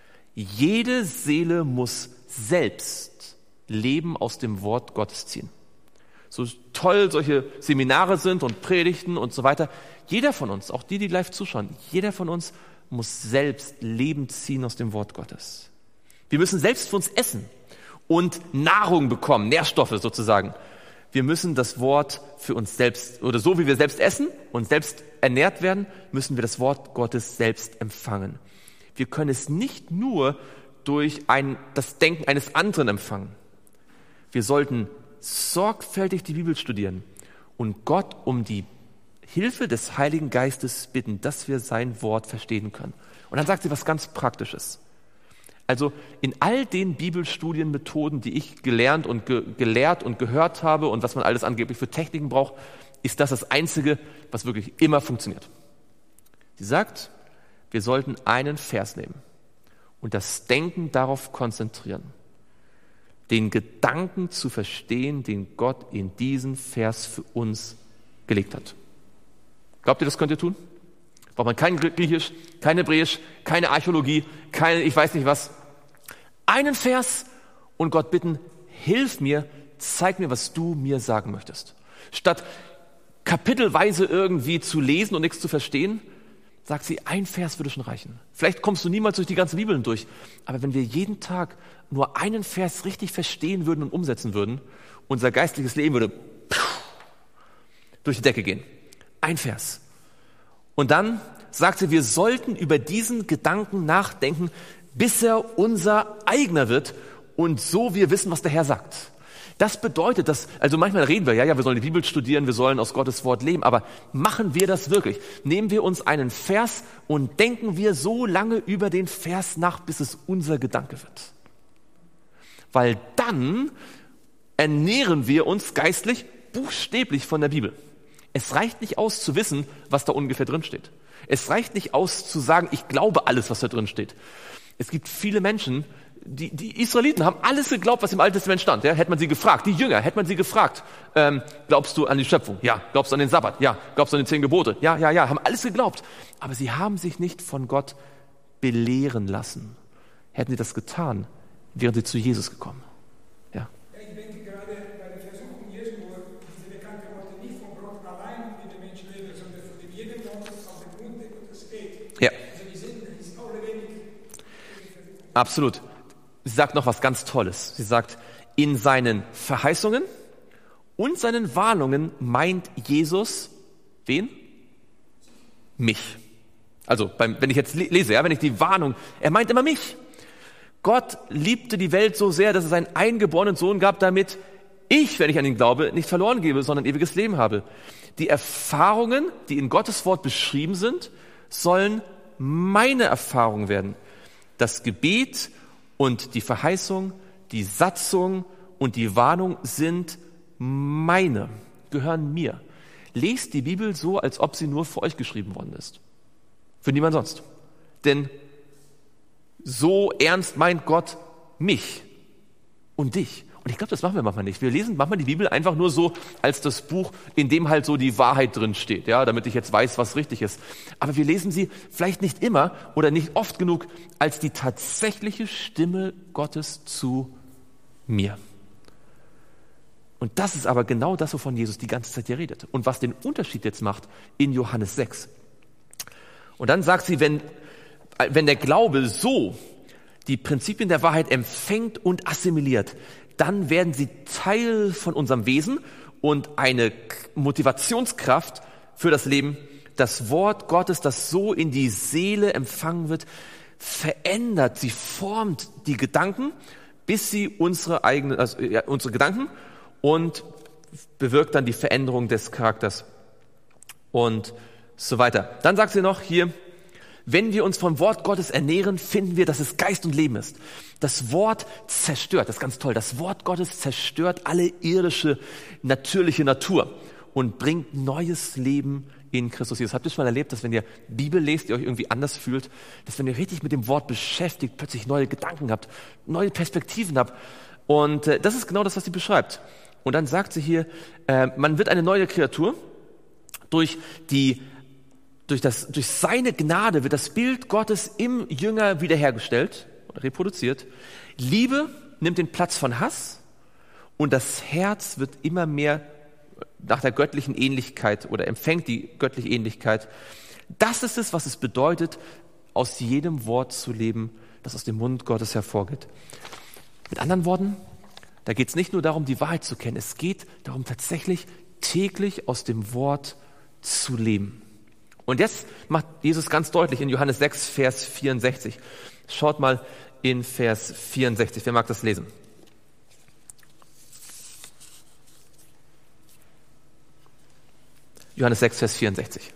Jede Seele muss selbst Leben aus dem Wort Gottes ziehen. So toll solche Seminare sind und Predigten und so weiter. Jeder von uns, auch die, die live zuschauen, jeder von uns muss selbst Leben ziehen aus dem Wort Gottes. Wir müssen selbst für uns essen und Nahrung bekommen, Nährstoffe sozusagen. Wir müssen das Wort für uns selbst, oder so wie wir selbst essen und selbst ernährt werden, müssen wir das Wort Gottes selbst empfangen. Wir können es nicht nur durch ein, das Denken eines anderen empfangen. Wir sollten sorgfältig die Bibel studieren und Gott um die Hilfe des Heiligen Geistes bitten, dass wir sein Wort verstehen können. Und dann sagt sie was ganz Praktisches. Also in all den Bibelstudienmethoden, die ich gelernt und ge- gelehrt und gehört habe und was man alles angeblich für Techniken braucht, ist das das Einzige, was wirklich immer funktioniert. Sie sagt, wir sollten einen Vers nehmen und das Denken darauf konzentrieren, den Gedanken zu verstehen, den Gott in diesen Vers für uns gelegt hat. Glaubt ihr, das könnt ihr tun? Braucht man kein Griechisch, kein Hebräisch, keine Archäologie, keine, ich weiß nicht was. Einen Vers und Gott bitten, hilf mir, zeig mir, was du mir sagen möchtest. Statt kapitelweise irgendwie zu lesen und nichts zu verstehen, sagt sie, ein Vers würde schon reichen. Vielleicht kommst du niemals durch die ganze Bibel durch, aber wenn wir jeden Tag nur einen Vers richtig verstehen würden und umsetzen würden, unser geistliches Leben würde durch die Decke gehen. Ein Vers. Und dann sagt sie, wir sollten über diesen Gedanken nachdenken, bis er unser eigener wird und so wir wissen, was der Herr sagt. Das bedeutet, dass, also manchmal reden wir, ja, ja, wir sollen die Bibel studieren, wir sollen aus Gottes Wort leben, aber machen wir das wirklich? Nehmen wir uns einen Vers und denken wir so lange über den Vers nach, bis es unser Gedanke wird. Weil dann ernähren wir uns geistlich buchstäblich von der Bibel. Es reicht nicht aus zu wissen, was da ungefähr drin steht. Es reicht nicht aus zu sagen, ich glaube alles, was da drin steht. Es gibt viele Menschen, die, die Israeliten haben alles geglaubt, was im Alten Testament stand. Ja? Hätte man sie gefragt, die Jünger, hätte man sie gefragt, ähm, glaubst du an die Schöpfung? Ja. Glaubst du an den Sabbat? Ja. Glaubst du an die zehn Gebote? Ja, ja, ja. Haben alles geglaubt. Aber sie haben sich nicht von Gott belehren lassen. Hätten sie das getan, wären sie zu Jesus gekommen. Ja. Ich denke gerade bei der Versuchung Jesu, diese bekannte Worte, nicht vom Brot allein wie der Mensch lebe, sondern von dem jeden Wort aus dem Mund Gottes geht. Ja. Also die sind, die sind auch lebendig. Absolut. Sie sagt noch was ganz Tolles. Sie sagt, in seinen Verheißungen und seinen Warnungen meint Jesus wen? Mich. Also, beim, wenn ich jetzt lese, ja, wenn ich die Warnung, er meint immer mich. Gott liebte die Welt so sehr, dass es einen eingeborenen Sohn gab, damit ich, wenn ich an ihn glaube, nicht verloren gebe, sondern ewiges Leben habe. Die Erfahrungen, die in Gottes Wort beschrieben sind, sollen meine Erfahrungen werden. Das Gebet und die Verheißung, die Satzung und die Warnung sind meine, gehören mir. Lest die Bibel so, als ob sie nur für euch geschrieben worden ist. Für niemand sonst. Denn so ernst meint Gott mich und dich. Und ich glaube, das machen wir manchmal nicht. Wir lesen manchmal die Bibel einfach nur so als das Buch, in dem halt so die Wahrheit drin steht, ja, damit ich jetzt weiß, was richtig ist. Aber wir lesen sie vielleicht nicht immer oder nicht oft genug als die tatsächliche Stimme Gottes zu mir. Und das ist aber genau das, wovon Jesus die ganze Zeit hier redet. Und was den Unterschied jetzt macht in Johannes sechs. Und dann sagt sie, wenn, wenn der Glaube so die Prinzipien der Wahrheit empfängt und assimiliert, dann werden sie Teil von unserem Wesen und eine Motivationskraft für das Leben. Das Wort Gottes, das so in die Seele empfangen wird, verändert, sie formt die Gedanken, bis sie unsere eigenen, also ja, unsere Gedanken und bewirkt dann die Veränderung des Charakters und so weiter. Dann sagt sie noch hier, wenn wir uns vom Wort Gottes ernähren, finden wir, dass es Geist und Leben ist. Das Wort zerstört, das ist ganz toll, das Wort Gottes zerstört alle irdische, natürliche Natur und bringt neues Leben in Christus Jesus. Habt ihr schon mal erlebt, dass wenn ihr Bibel lest, ihr euch irgendwie anders fühlt, dass wenn ihr richtig mit dem Wort beschäftigt, plötzlich neue Gedanken habt, neue Perspektiven habt. Und äh, das ist genau das, was sie beschreibt. Und dann sagt sie hier, äh, man wird eine neue Kreatur durch die Durch, das, durch seine Gnade wird das Bild Gottes im Jünger wiederhergestellt oder reproduziert. Liebe nimmt den Platz von Hass und das Herz wird immer mehr nach der göttlichen Ähnlichkeit oder empfängt die göttliche Ähnlichkeit. Das ist es, was es bedeutet, aus jedem Wort zu leben, das aus dem Mund Gottes hervorgeht. Mit anderen Worten, da geht es nicht nur darum, die Wahrheit zu kennen, es geht darum, tatsächlich täglich aus dem Wort zu leben. Und jetzt macht Jesus ganz deutlich in Johannes sechs, Vers vierundsechzig. Schaut mal in Vers vierundsechzig, wer mag das lesen? Johannes sechs, Vers vierundsechzig.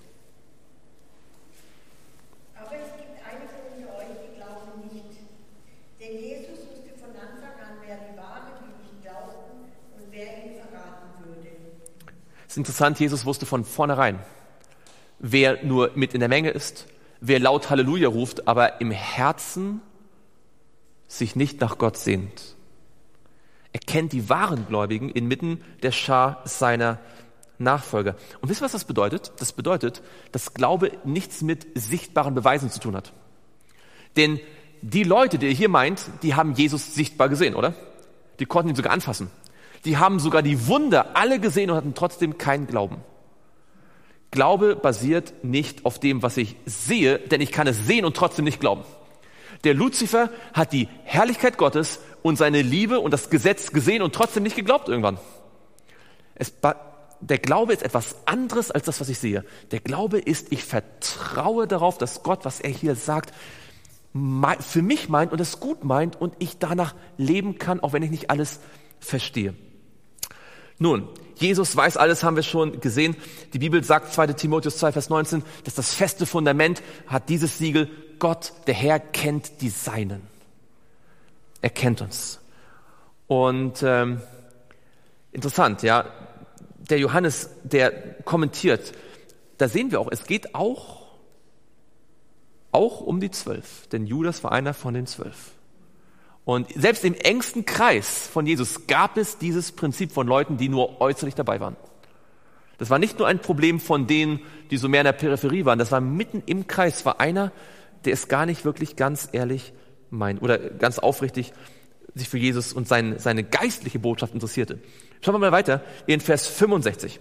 Aber es gibt einige unter euch, die glauben nicht. Denn Jesus wusste von Anfang an, wer die waren, die nicht glaubten und wer ihn verraten würde. Es ist interessant, Jesus wusste von vornherein, wer nur mit in der Menge ist, wer laut Halleluja ruft, aber im Herzen sich nicht nach Gott sehnt. Er kennt die wahren Gläubigen inmitten der Schar seiner Nachfolger. Und wisst ihr, was das bedeutet? Das bedeutet, dass Glaube nichts mit sichtbaren Beweisen zu tun hat. Denn die Leute, die ihr hier meint, die haben Jesus sichtbar gesehen, oder? Die konnten ihn sogar anfassen. Die haben sogar die Wunder alle gesehen und hatten trotzdem keinen Glauben. Glaube basiert nicht auf dem, was ich sehe, denn ich kann es sehen und trotzdem nicht glauben. Der Luzifer hat die Herrlichkeit Gottes und seine Liebe und das Gesetz gesehen und trotzdem nicht geglaubt irgendwann. Es, der Glaube ist etwas anderes als das, was ich sehe. Der Glaube ist, ich vertraue darauf, dass Gott, was er hier sagt, für mich meint und es gut meint und ich danach leben kann, auch wenn ich nicht alles verstehe. Nun, Jesus weiß alles, haben wir schon gesehen. Die Bibel sagt, zweiter Timotheus zwei, Vers neunzehn, dass das feste Fundament hat dieses Siegel, Gott, der Herr, kennt die Seinen. Er kennt uns. Und ähm, interessant, ja, der Johannes, der kommentiert, da sehen wir auch, es geht auch, auch um die Zwölf, denn Judas war einer von den Zwölf. Und selbst im engsten Kreis von Jesus gab es dieses Prinzip von Leuten, die nur äußerlich dabei waren. Das war nicht nur ein Problem von denen, die so mehr in der Peripherie waren. Das war mitten im Kreis, war einer, der es gar nicht wirklich ganz ehrlich meint oder ganz aufrichtig sich für Jesus und sein, seine geistliche Botschaft interessierte. Schauen wir mal weiter in Vers fünfundsechzig.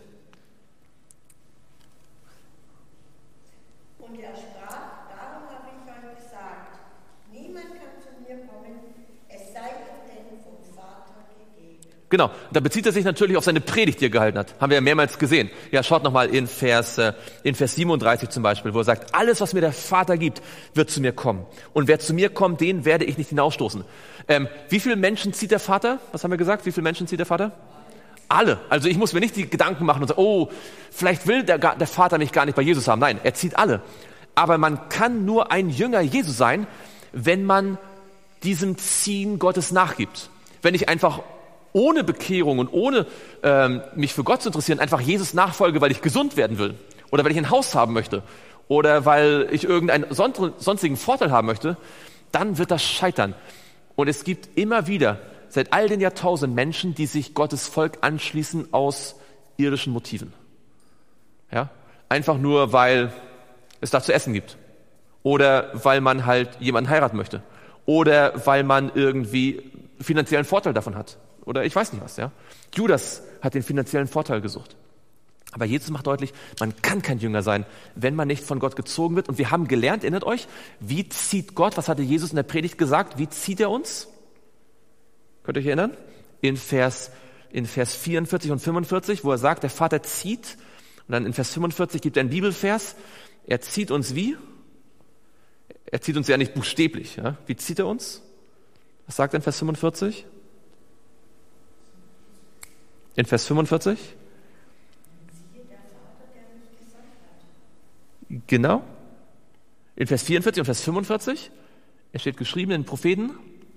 Und er sprach, darum habe ich euch gesagt, niemand kann zu mir kommen, es sei denn vom Vater gegeben. Genau, da bezieht er sich natürlich auf seine Predigt, die er gehalten hat. Haben wir ja mehrmals gesehen. Ja, schaut nochmal in Vers, äh, in Vers siebenunddreißig zum Beispiel, wo er sagt, alles, was mir der Vater gibt, wird zu mir kommen. Und wer zu mir kommt, den werde ich nicht hinausstoßen. Ähm, wie viele Menschen zieht der Vater? Was haben wir gesagt? Wie viele Menschen zieht der Vater? Alle. Also ich muss mir nicht die Gedanken machen und sagen, oh, vielleicht will der, der Vater mich gar nicht bei Jesus haben. Nein, er zieht alle. Aber man kann nur ein Jünger Jesu sein, wenn man diesem Ziehen Gottes nachgibt. Wenn ich einfach ohne Bekehrung und ohne ähm, mich für Gott zu interessieren, einfach Jesus nachfolge, weil ich gesund werden will oder weil ich ein Haus haben möchte oder weil ich irgendeinen sonstigen Vorteil haben möchte, dann wird das scheitern. Und es gibt immer wieder seit all den Jahrtausenden Menschen, die sich Gottes Volk anschließen aus irdischen Motiven. Ja? Einfach nur, weil es da zu essen gibt oder weil man halt jemanden heiraten möchte oder weil man irgendwie finanziellen Vorteil davon hat. Oder ich weiß nicht was, ja. Judas hat den finanziellen Vorteil gesucht. Aber Jesus macht deutlich, man kann kein Jünger sein, wenn man nicht von Gott gezogen wird. Und wir haben gelernt, erinnert euch, wie zieht Gott, was hatte Jesus in der Predigt gesagt, wie zieht er uns? Könnt ihr euch erinnern? In Vers, in Vers vierundvierzig und fünfundvierzig, wo er sagt, der Vater zieht. Und dann in Vers fünfundvierzig gibt er einen Bibelvers. Er zieht uns wie? Er zieht uns ja nicht buchstäblich. Ja? Wie zieht er uns? Was sagt er in Vers fünfundvierzig? In Vers fünfundvierzig? Genau. In Vers vierundvierzig und Vers fünfundvierzig, es steht geschrieben in den Propheten,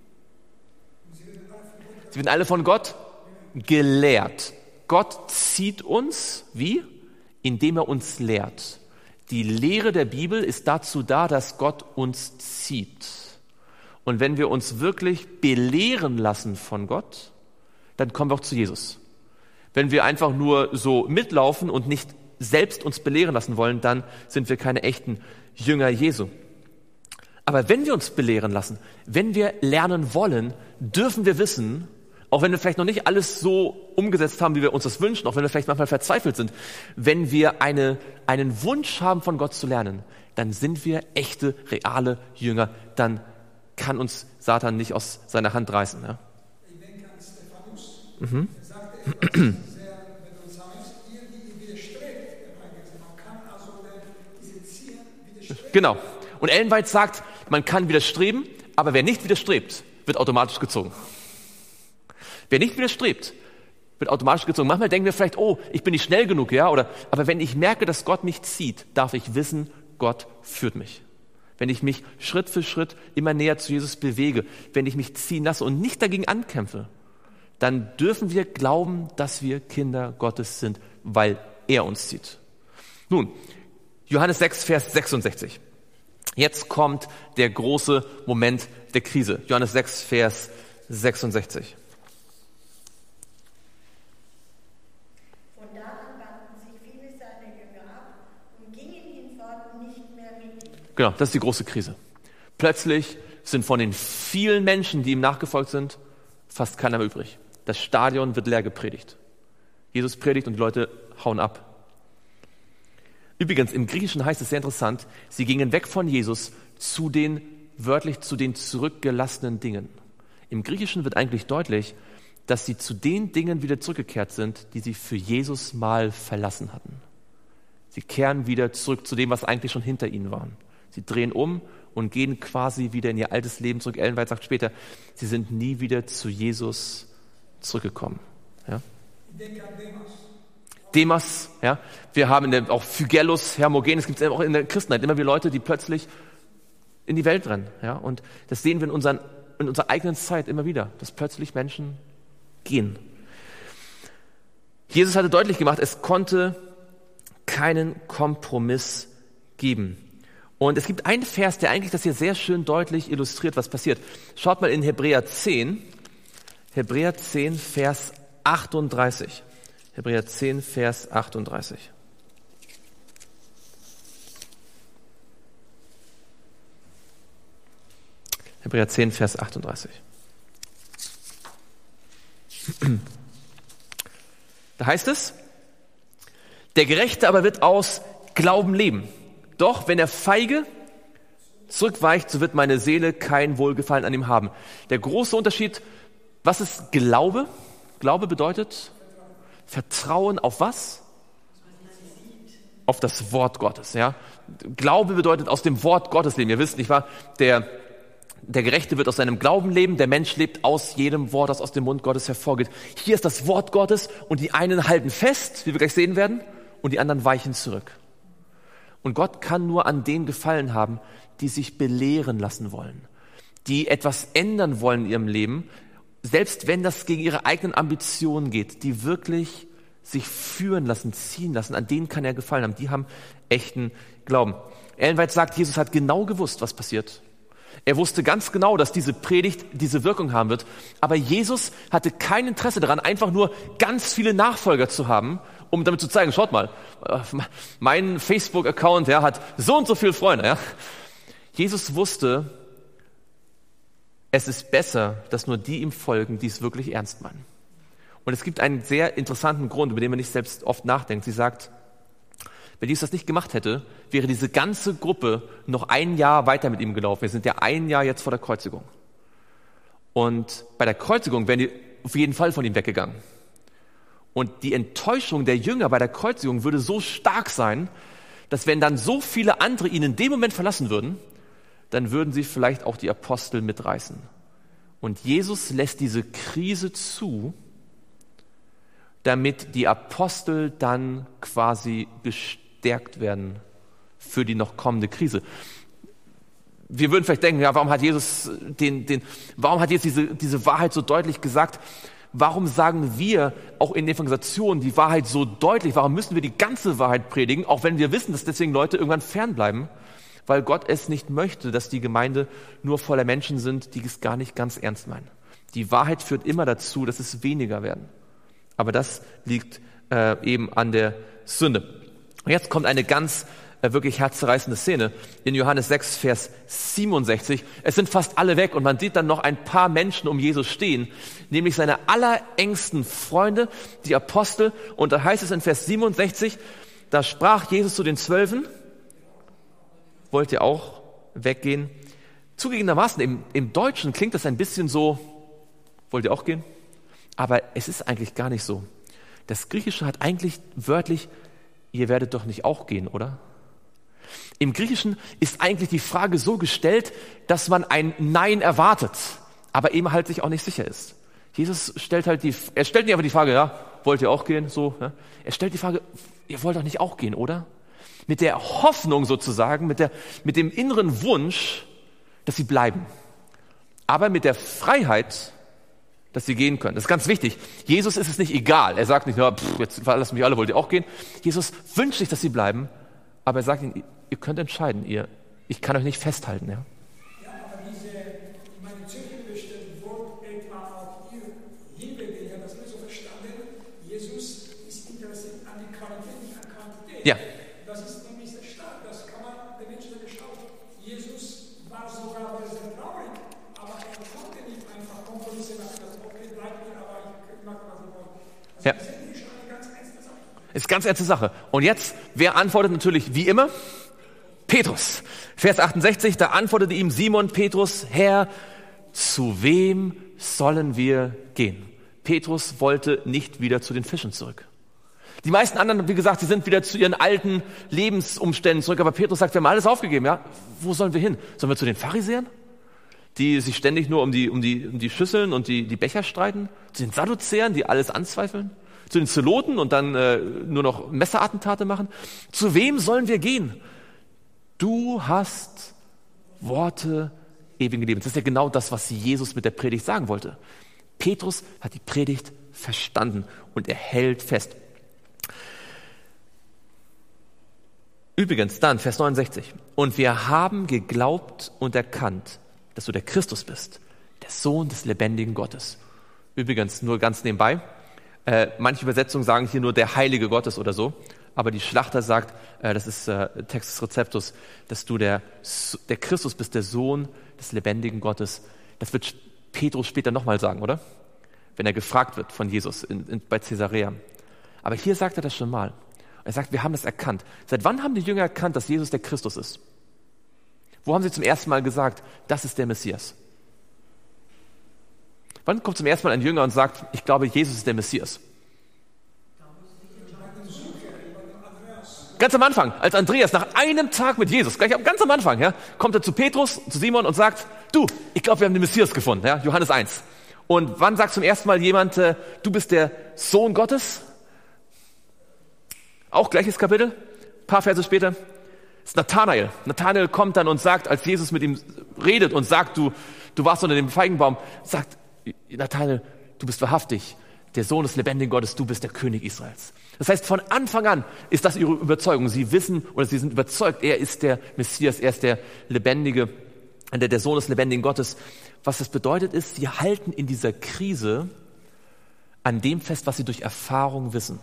sie werden alle von Gott gelehrt. Gott zieht uns, wie? Indem er uns lehrt. Die Lehre der Bibel ist dazu da, dass Gott uns zieht. Und wenn wir uns wirklich belehren lassen von Gott, dann kommen wir auch zu Jesus. Wenn wir einfach nur so mitlaufen und nicht selbst uns belehren lassen wollen, dann sind wir keine echten Jünger Jesu. Aber wenn wir uns belehren lassen, wenn wir lernen wollen, dürfen wir wissen, auch wenn wir vielleicht noch nicht alles so umgesetzt haben, wie wir uns das wünschen, auch wenn wir vielleicht manchmal verzweifelt sind, wenn wir eine, einen Wunsch haben, von Gott zu lernen, dann sind wir echte, reale Jünger. Dann kann uns Satan nicht aus seiner Hand reißen. Ja? Ich denke an Stephanus. Mhm. Er sagte etwas sehr Bedeutsames. Ihr, die ihr widerstrebt, man kann also diese Ziele widerstreben. Genau. Und Ellen White sagt, man kann widerstreben, aber wer nicht widerstrebt, wird automatisch gezogen. Wer nicht widerstrebt, wird automatisch gezogen. Manchmal denken wir vielleicht, oh, ich bin nicht schnell genug, ja, oder, aber wenn ich merke, dass Gott mich zieht, darf ich wissen, Gott führt mich. Wenn ich mich Schritt für Schritt immer näher zu Jesus bewege, wenn ich mich ziehen lasse und nicht dagegen ankämpfe, dann dürfen wir glauben, dass wir Kinder Gottes sind, weil er uns zieht. Nun, Johannes sechs, Vers sechsundsechzig. Jetzt kommt der große Moment der Krise. Johannes sechs, Vers sechsundsechzig. Von da an wandten sich viele seiner Jünger ab und gingen hinfort nicht mehr mit ihm. Genau, das ist die große Krise. Plötzlich sind von den vielen Menschen, die ihm nachgefolgt sind, fast keiner mehr übrig. Das Stadion wird leer gepredigt. Jesus predigt und die Leute hauen ab. Übrigens, im Griechischen heißt es sehr interessant, sie gingen weg von Jesus zu den, wörtlich zu den zurückgelassenen Dingen. Im Griechischen wird eigentlich deutlich, dass sie zu den Dingen wieder zurückgekehrt sind, die sie für Jesus mal verlassen hatten. Sie kehren wieder zurück zu dem, was eigentlich schon hinter ihnen war. Sie drehen um und gehen quasi wieder in ihr altes Leben zurück. Ellen White sagt später, sie sind nie wieder zu Jesus zurückgekommen. Ja? Ich denke an Demas. Demas, ja, wir haben in der, auch Phygellus, Hermogenes, gibt es auch in der Christenheit immer wieder Leute, die plötzlich in die Welt rennen, ja, und das sehen wir in, unseren, in unserer eigenen Zeit immer wieder, dass plötzlich Menschen gehen. Jesus hatte deutlich gemacht, es konnte keinen Kompromiss geben. Und es gibt einen Vers, der eigentlich das hier sehr schön deutlich illustriert, was passiert. Schaut mal in Hebräer zehn, Hebräer zehn, Vers achtunddreißig. Hebräer zehn, Vers achtunddreißig. Hebräer zehn, Vers achtunddreißig. Da heißt es, der Gerechte aber wird aus Glauben leben. Doch wenn er feige zurückweicht, so wird meine Seele kein Wohlgefallen an ihm haben. Der große Unterschied, was ist Glaube? Glaube bedeutet Vertrauen auf was? Auf das Wort Gottes. Ja? Glaube bedeutet aus dem Wort Gottes leben. Ihr wisst nicht wahr? Der Der Gerechte wird aus seinem Glauben leben, der Mensch lebt aus jedem Wort, das aus dem Mund Gottes hervorgeht. Hier ist das Wort Gottes und die einen halten fest, wie wir gleich sehen werden, und die anderen weichen zurück. Und Gott kann nur an denen Gefallen haben, die sich belehren lassen wollen, die etwas ändern wollen in ihrem Leben, selbst wenn das gegen ihre eigenen Ambitionen geht, die wirklich sich führen lassen, ziehen lassen, an denen kann er gefallen haben, die haben echten Glauben. Ellen White sagt, Jesus hat genau gewusst, was passiert. Er wusste ganz genau, dass diese Predigt diese Wirkung haben wird. Aber Jesus hatte kein Interesse daran, einfach nur ganz viele Nachfolger zu haben, um damit zu zeigen, schaut mal, mein Facebook-Account ja, hat so und so viele Freunde. Ja. Jesus wusste, es ist besser, dass nur die ihm folgen, die es wirklich ernst meinen. Und es gibt einen sehr interessanten Grund, über den man nicht selbst oft nachdenkt. Sie sagt, wenn Jesus das nicht gemacht hätte, wäre diese ganze Gruppe noch ein Jahr weiter mit ihm gelaufen. Wir sind ja ein Jahr jetzt vor der Kreuzigung. Und bei der Kreuzigung wären die auf jeden Fall von ihm weggegangen. Und die Enttäuschung der Jünger bei der Kreuzigung würde so stark sein, dass wenn dann so viele andere ihn in dem Moment verlassen würden, dann würden sie vielleicht auch die Apostel mitreißen. Und Jesus lässt diese Krise zu, damit die Apostel dann quasi gestärkt werden für die noch kommende Krise. Wir würden vielleicht denken, ja, warum hat Jesus den, den, warum hat Jesus diese, diese Wahrheit so deutlich gesagt? Warum sagen wir auch in Evangelisationen die Wahrheit so deutlich? Warum müssen wir die ganze Wahrheit predigen, auch wenn wir wissen, dass deswegen Leute irgendwann fernbleiben? Weil Gott es nicht möchte, dass die Gemeinde nur voller Menschen sind, die es gar nicht ganz ernst meinen. Die Wahrheit führt immer dazu, dass es weniger werden. Aber das liegt äh, eben an der Sünde. Und jetzt kommt eine ganz äh, wirklich herzzerreißende Szene in Johannes sechs, Vers siebenundsechzig. Es sind fast alle weg und man sieht dann noch ein paar Menschen um Jesus stehen, nämlich seine allerengsten Freunde, die Apostel. Und da heißt es in Vers siebenundsechzig, da sprach Jesus zu den Zwölfen, wollt ihr auch weggehen? Zugegebenermaßen, im, im Deutschen klingt das ein bisschen so, wollt ihr auch gehen? Aber es ist eigentlich gar nicht so. Das Griechische hat eigentlich wörtlich, ihr werdet doch nicht auch gehen, oder? Im Griechischen ist eigentlich die Frage so gestellt, dass man ein Nein erwartet, aber eben halt sich auch nicht sicher ist. Jesus stellt halt die, er stellt nicht einfach die Frage, ja, wollt ihr auch gehen? So, ja? Er stellt die Frage, ihr wollt doch nicht auch gehen, oder? Mit der Hoffnung sozusagen, mit der, mit dem inneren Wunsch, dass sie bleiben. Aber mit der Freiheit, dass sie gehen können. Das ist ganz wichtig. Jesus ist es nicht egal. Er sagt nicht, ja, pff, jetzt verlassen mich alle, wollt ihr auch gehen? Jesus wünscht sich, dass sie bleiben, aber er sagt ihnen, ihr könnt entscheiden, ihr, ich kann euch nicht festhalten. Ja, ja aber diese, meine Zürich-Berichte, wo etwa auch ihr hinweg, ich habe das nicht so verstanden, Jesus ist interessiert an die Qualität, nicht an Quantität. Ja. Das ist nämlich sehr stark, das kann man der Menschen geschaut. Jesus war sogar sehr traurig, aber er konnte nicht einfach Kompromisse machen, das okay, bleibt mir, aber ich mache, was ich will. Also ja. Das ist nicht schon eine ganz ernste Sache. Ist ganz ernste Sache. Und jetzt, wer antwortet natürlich wie immer? Petrus. Vers achtundsechzig, da antwortete ihm Simon Petrus, Herr, zu wem sollen wir gehen? Petrus wollte nicht wieder zu den Fischen zurück. Die meisten anderen, wie gesagt, sie sind wieder zu ihren alten Lebensumständen zurück, aber Petrus sagt, wir haben alles aufgegeben, ja? Wo sollen wir hin? Sollen wir zu den Pharisäern, die sich ständig nur um die, um die, um die Schüsseln und die, die Becher streiten? Zu den Sadduzäern, die alles anzweifeln? Zu den Zeloten und dann äh, nur noch Messerattentate machen? Zu wem sollen wir gehen? Du hast Worte ewigen Lebens. Das ist ja genau das, was Jesus mit der Predigt sagen wollte. Petrus hat die Predigt verstanden und er hält fest. Übrigens, dann, Vers neunundsechzig. Und wir haben geglaubt und erkannt, dass du der Christus bist, der Sohn des lebendigen Gottes. Übrigens, nur ganz nebenbei, äh, manche Übersetzungen sagen hier nur der Heilige Gottes oder so, aber die Schlachter sagt, äh, das ist äh, Textus Receptus, dass du der, der Christus bist, der Sohn des lebendigen Gottes. Das wird Petrus später nochmal sagen, oder? Wenn er gefragt wird von Jesus in, in, bei Caesarea. Aber hier sagt er das schon mal. Er sagt, wir haben das erkannt. Seit wann haben die Jünger erkannt, dass Jesus der Christus ist? Wo haben sie zum ersten Mal gesagt, das ist der Messias? Wann kommt zum ersten Mal ein Jünger und sagt, ich glaube, Jesus ist der Messias? Ganz am Anfang, als Andreas nach einem Tag mit Jesus, gleich ganz am Anfang, ja, kommt er zu Petrus, zu Simon und sagt, du, ich glaube, wir haben den Messias gefunden, ja, Johannes eins. Und wann sagt zum ersten Mal jemand, äh, du bist der Sohn Gottes? Auch gleiches Kapitel, ein paar Verse später, ist Nathanael. Nathanael kommt dann und sagt, als Jesus mit ihm redet und sagt, du, du warst unter dem Feigenbaum, sagt Nathanael, du bist wahrhaftig der Sohn des lebendigen Gottes, du bist der König Israels. Das heißt, von Anfang an ist das ihre Überzeugung. Sie wissen oder sie sind überzeugt, er ist der Messias, er ist der lebendige, der, der Sohn des lebendigen Gottes. Was das bedeutet ist, sie halten in dieser Krise an dem fest, was sie durch Erfahrung wissen.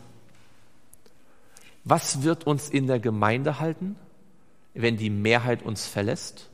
Was wird uns in der Gemeinde halten, wenn die Mehrheit uns verlässt?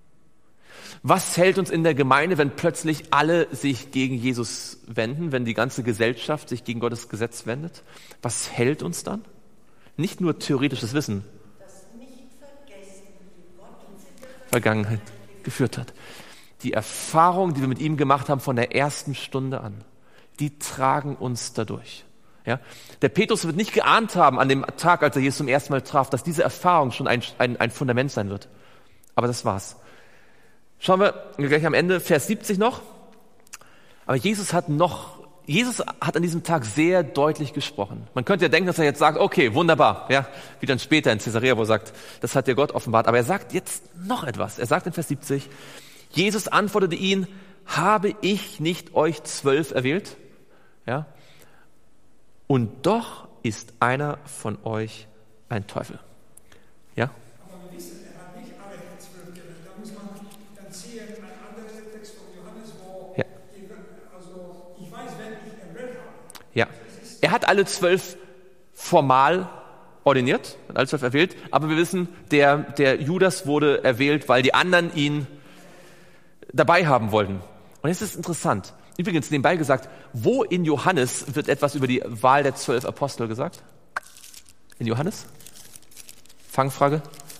Was hält uns in der Gemeinde, wenn plötzlich alle sich gegen Jesus wenden, wenn die ganze Gesellschaft sich gegen Gottes Gesetz wendet? Was hält uns dann? Nicht nur theoretisches Wissen, Das nicht vergessen, wie Gott uns in der Vergangenheit geführt hat. Die Erfahrungen, die wir mit ihm gemacht haben von der ersten Stunde an, die tragen uns dadurch. Ja? Der Petrus wird nicht geahnt haben an dem Tag, als er Jesus zum ersten Mal traf, dass diese Erfahrung schon ein, ein, ein Fundament sein wird. Aber das war's. Schauen wir gleich am Ende, Vers siebzig noch. Aber Jesus hat noch, Jesus hat an diesem Tag sehr deutlich gesprochen. Man könnte ja denken, dass er jetzt sagt, okay, wunderbar, ja, wie dann später in Caesarea, wo er sagt, das hat dir Gott offenbart. Aber er sagt jetzt noch etwas. Er sagt in Vers siebzig, Jesus antwortete ihn, habe ich nicht euch zwölf erwählt? Ja. Und doch ist einer von euch ein Teufel. Ja? Aber wir wissen, er hat nicht alle zwölf gewählt. Da muss man dann sehen, ein anderer Text von Johannes, wo, Ja. ich, also ich weiß, wenn ich erwählt habe. Ja. Er hat alle zwölf formal ordiniert, hat alle zwölf erwählt, aber wir wissen, der, der Judas wurde erwählt, weil die anderen ihn dabei haben wollten. Und jetzt ist es interessant. Übrigens nebenbei gesagt, wo in Johannes wird etwas über die Wahl der zwölf Apostel gesagt? In Johannes? Fangfrage?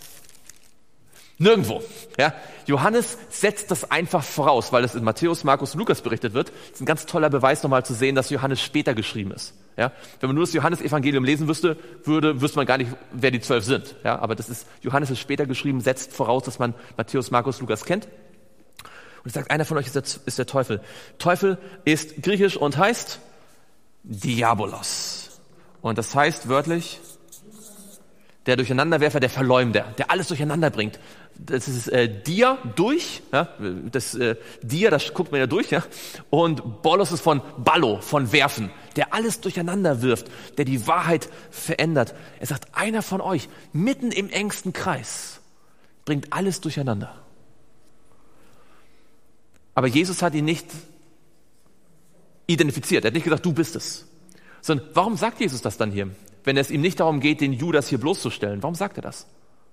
Nirgendwo. Ja? Johannes setzt das einfach voraus, weil es in Matthäus, Markus, Lukas berichtet wird. Das ist ein ganz toller Beweis nochmal zu sehen, dass Johannes später geschrieben ist. Ja? Wenn man nur das Johannesevangelium lesen wüsste, würde, wüsste man gar nicht, wer die zwölf sind. Ja? Aber das ist, Johannes ist später geschrieben, setzt voraus, dass man Matthäus, Markus, Lukas kennt. Und er sagt, einer von euch ist der, ist der Teufel. Teufel ist griechisch und heißt Diabolos. Und das heißt wörtlich der Durcheinanderwerfer, der Verleumder, der alles durcheinander bringt. Das ist äh, Dia, durch, ja, das äh, Dia, das guckt man ja durch, ja. Und Bolos ist von Ballo, von werfen, der alles durcheinander wirft, der die Wahrheit verändert. Er sagt, einer von euch, mitten im engsten Kreis, bringt alles durcheinander. Aber Jesus hat ihn nicht identifiziert. Er hat nicht gesagt, du bist es. Sondern warum sagt Jesus das dann hier? Wenn es ihm nicht darum geht, den Judas hier bloßzustellen. Warum sagt er das?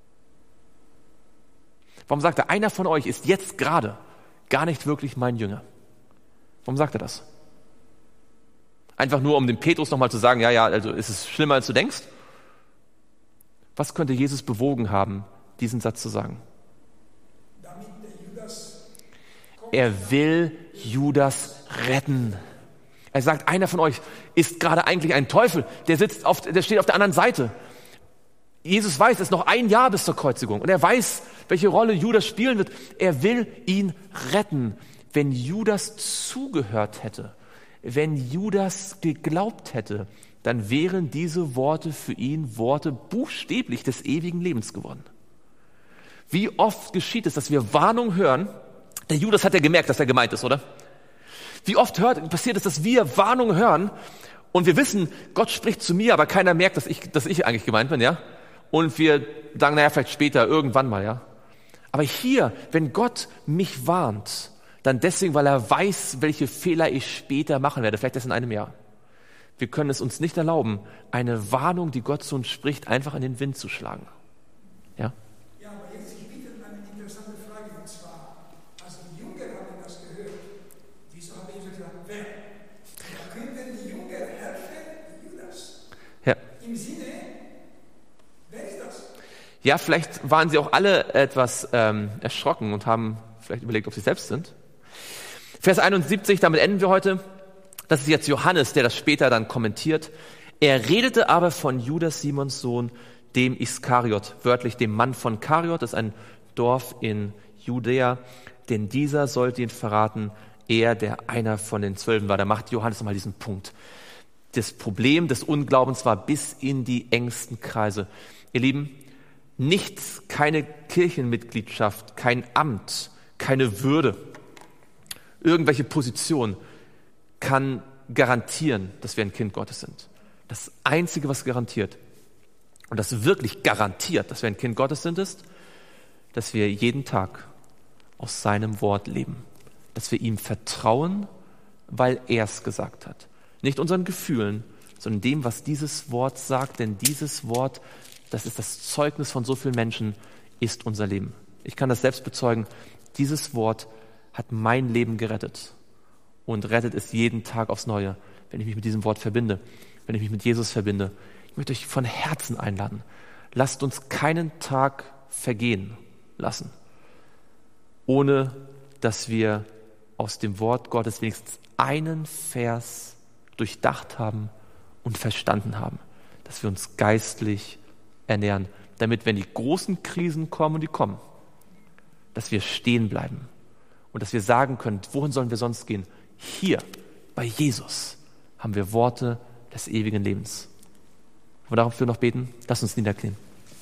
Warum sagt er, einer von euch ist jetzt gerade gar nicht wirklich mein Jünger? Warum sagt er das? Einfach nur, um dem Petrus nochmal zu sagen, ja, ja, also ist es schlimmer, als du denkst? Was könnte Jesus bewogen haben, diesen Satz zu sagen? Damit der Judas Er will Judas retten. Er sagt, einer von euch ist gerade eigentlich ein Teufel, der sitzt auf, der steht auf der anderen Seite. Jesus weiß, es ist noch ein Jahr bis zur Kreuzigung und er weiß, welche Rolle Judas spielen wird. Er will ihn retten. Wenn Judas zugehört hätte, wenn Judas geglaubt hätte, dann wären diese Worte für ihn Worte buchstäblich des ewigen Lebens geworden. Wie oft geschieht es, dass wir Warnung hören? Der Judas hat ja gemerkt, dass er gemeint ist, oder? Wie oft hört, passiert es, dass wir Warnungen hören und wir wissen, Gott spricht zu mir, aber keiner merkt, dass ich, dass ich eigentlich gemeint bin, ja? und wir sagen, naja, vielleicht später, irgendwann mal, ja. Aber hier, wenn Gott mich warnt, dann deswegen, weil er weiß, welche Fehler ich später machen werde, vielleicht erst in einem Jahr. Wir können es uns nicht erlauben, eine Warnung, die Gott zu uns spricht, einfach in den Wind zu schlagen. Ja? Ja, aber jetzt, ich bitte eine interessante Frage, und zwar, als die Jünger haben das gehört, wieso haben Jesus gesagt, wer? Da könnten die Jünger helfen, Judas. Ja. Im Sinne, wer ist das? Ja, vielleicht waren sie auch alle etwas ähm, erschrocken und haben vielleicht überlegt, ob sie selbst sind. Vers einundsiebzig, damit enden wir heute. Das ist jetzt Johannes, der das später dann kommentiert. Er redete aber von Judas, Simons Sohn, dem Iskariot, wörtlich dem Mann von Kariot, das ist ein Dorf in Judäa, denn dieser sollte ihn verraten, er, der einer von den Zwölfen war. Da macht Johannes nochmal diesen Punkt. Das Problem des Unglaubens war bis in die engsten Kreise. Ihr Lieben, nichts, keine Kirchenmitgliedschaft, kein Amt, keine Würde, irgendwelche Position kann garantieren, dass wir ein Kind Gottes sind. Das Einzige, was garantiert, und das wirklich garantiert, dass wir ein Kind Gottes sind, ist, dass wir jeden Tag aus seinem Wort leben. Dass wir ihm vertrauen, weil er es gesagt hat. Nicht unseren Gefühlen, sondern dem, was dieses Wort sagt. Denn dieses Wort, das ist das Zeugnis von so vielen Menschen, ist unser Leben. Ich kann das selbst bezeugen. Dieses Wort hat mein Leben gerettet. Und rettet es jeden Tag aufs Neue, wenn ich mich mit diesem Wort verbinde, wenn ich mich mit Jesus verbinde. Ich möchte euch von Herzen einladen. Lasst uns keinen Tag vergehen lassen, ohne dass wir aus dem Wort Gottes wenigstens einen Vers durchdacht haben und verstanden haben, dass wir uns geistlich ernähren, damit, wenn die großen Krisen kommen, und die kommen, dass wir stehen bleiben und dass wir sagen können, wohin sollen wir sonst gehen? Hier, bei Jesus, haben wir Worte des ewigen Lebens. Wollen wir dafür noch beten? Lass uns niederknien.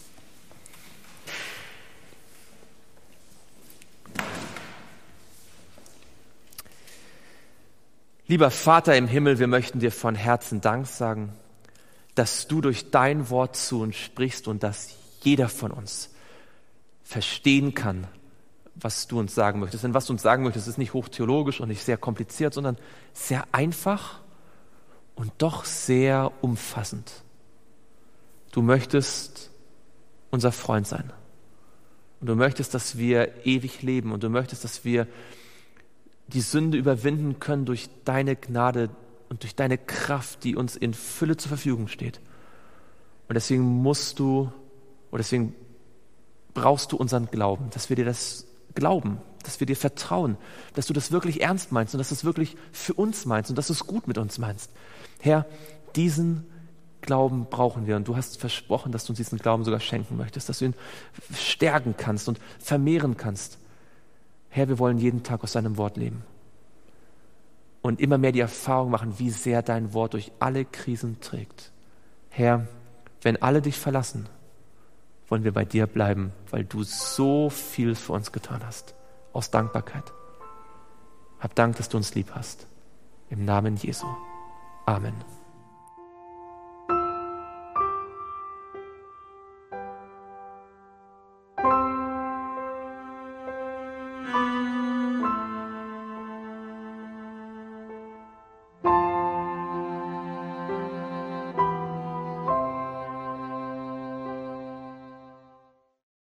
Lieber Vater im Himmel, wir möchten dir von Herzen Dank sagen, dass du durch dein Wort zu uns sprichst und dass jeder von uns verstehen kann, was du uns sagen möchtest. Denn was du uns sagen möchtest, ist nicht hochtheologisch und nicht sehr kompliziert, sondern sehr einfach und doch sehr umfassend. Du möchtest unser Freund sein. Und du möchtest, dass wir ewig leben. Und du möchtest, dass wir die Sünde überwinden können durch deine Gnade und durch deine Kraft, die uns in Fülle zur Verfügung steht. Und deswegen musst du, oder deswegen brauchst du unseren Glauben, dass wir dir das glauben, dass wir dir vertrauen, dass du das wirklich ernst meinst und dass du es wirklich für uns meinst und dass du es gut mit uns meinst. Herr, diesen Glauben brauchen wir und du hast versprochen, dass du uns diesen Glauben sogar schenken möchtest, dass du ihn stärken kannst und vermehren kannst. Herr, wir wollen jeden Tag aus deinem Wort leben und immer mehr die Erfahrung machen, wie sehr dein Wort durch alle Krisen trägt. Herr, wenn alle dich verlassen, wollen wir bei dir bleiben, weil du so viel für uns getan hast. Aus Dankbarkeit. Hab Dank, dass du uns lieb hast. Im Namen Jesu. Amen.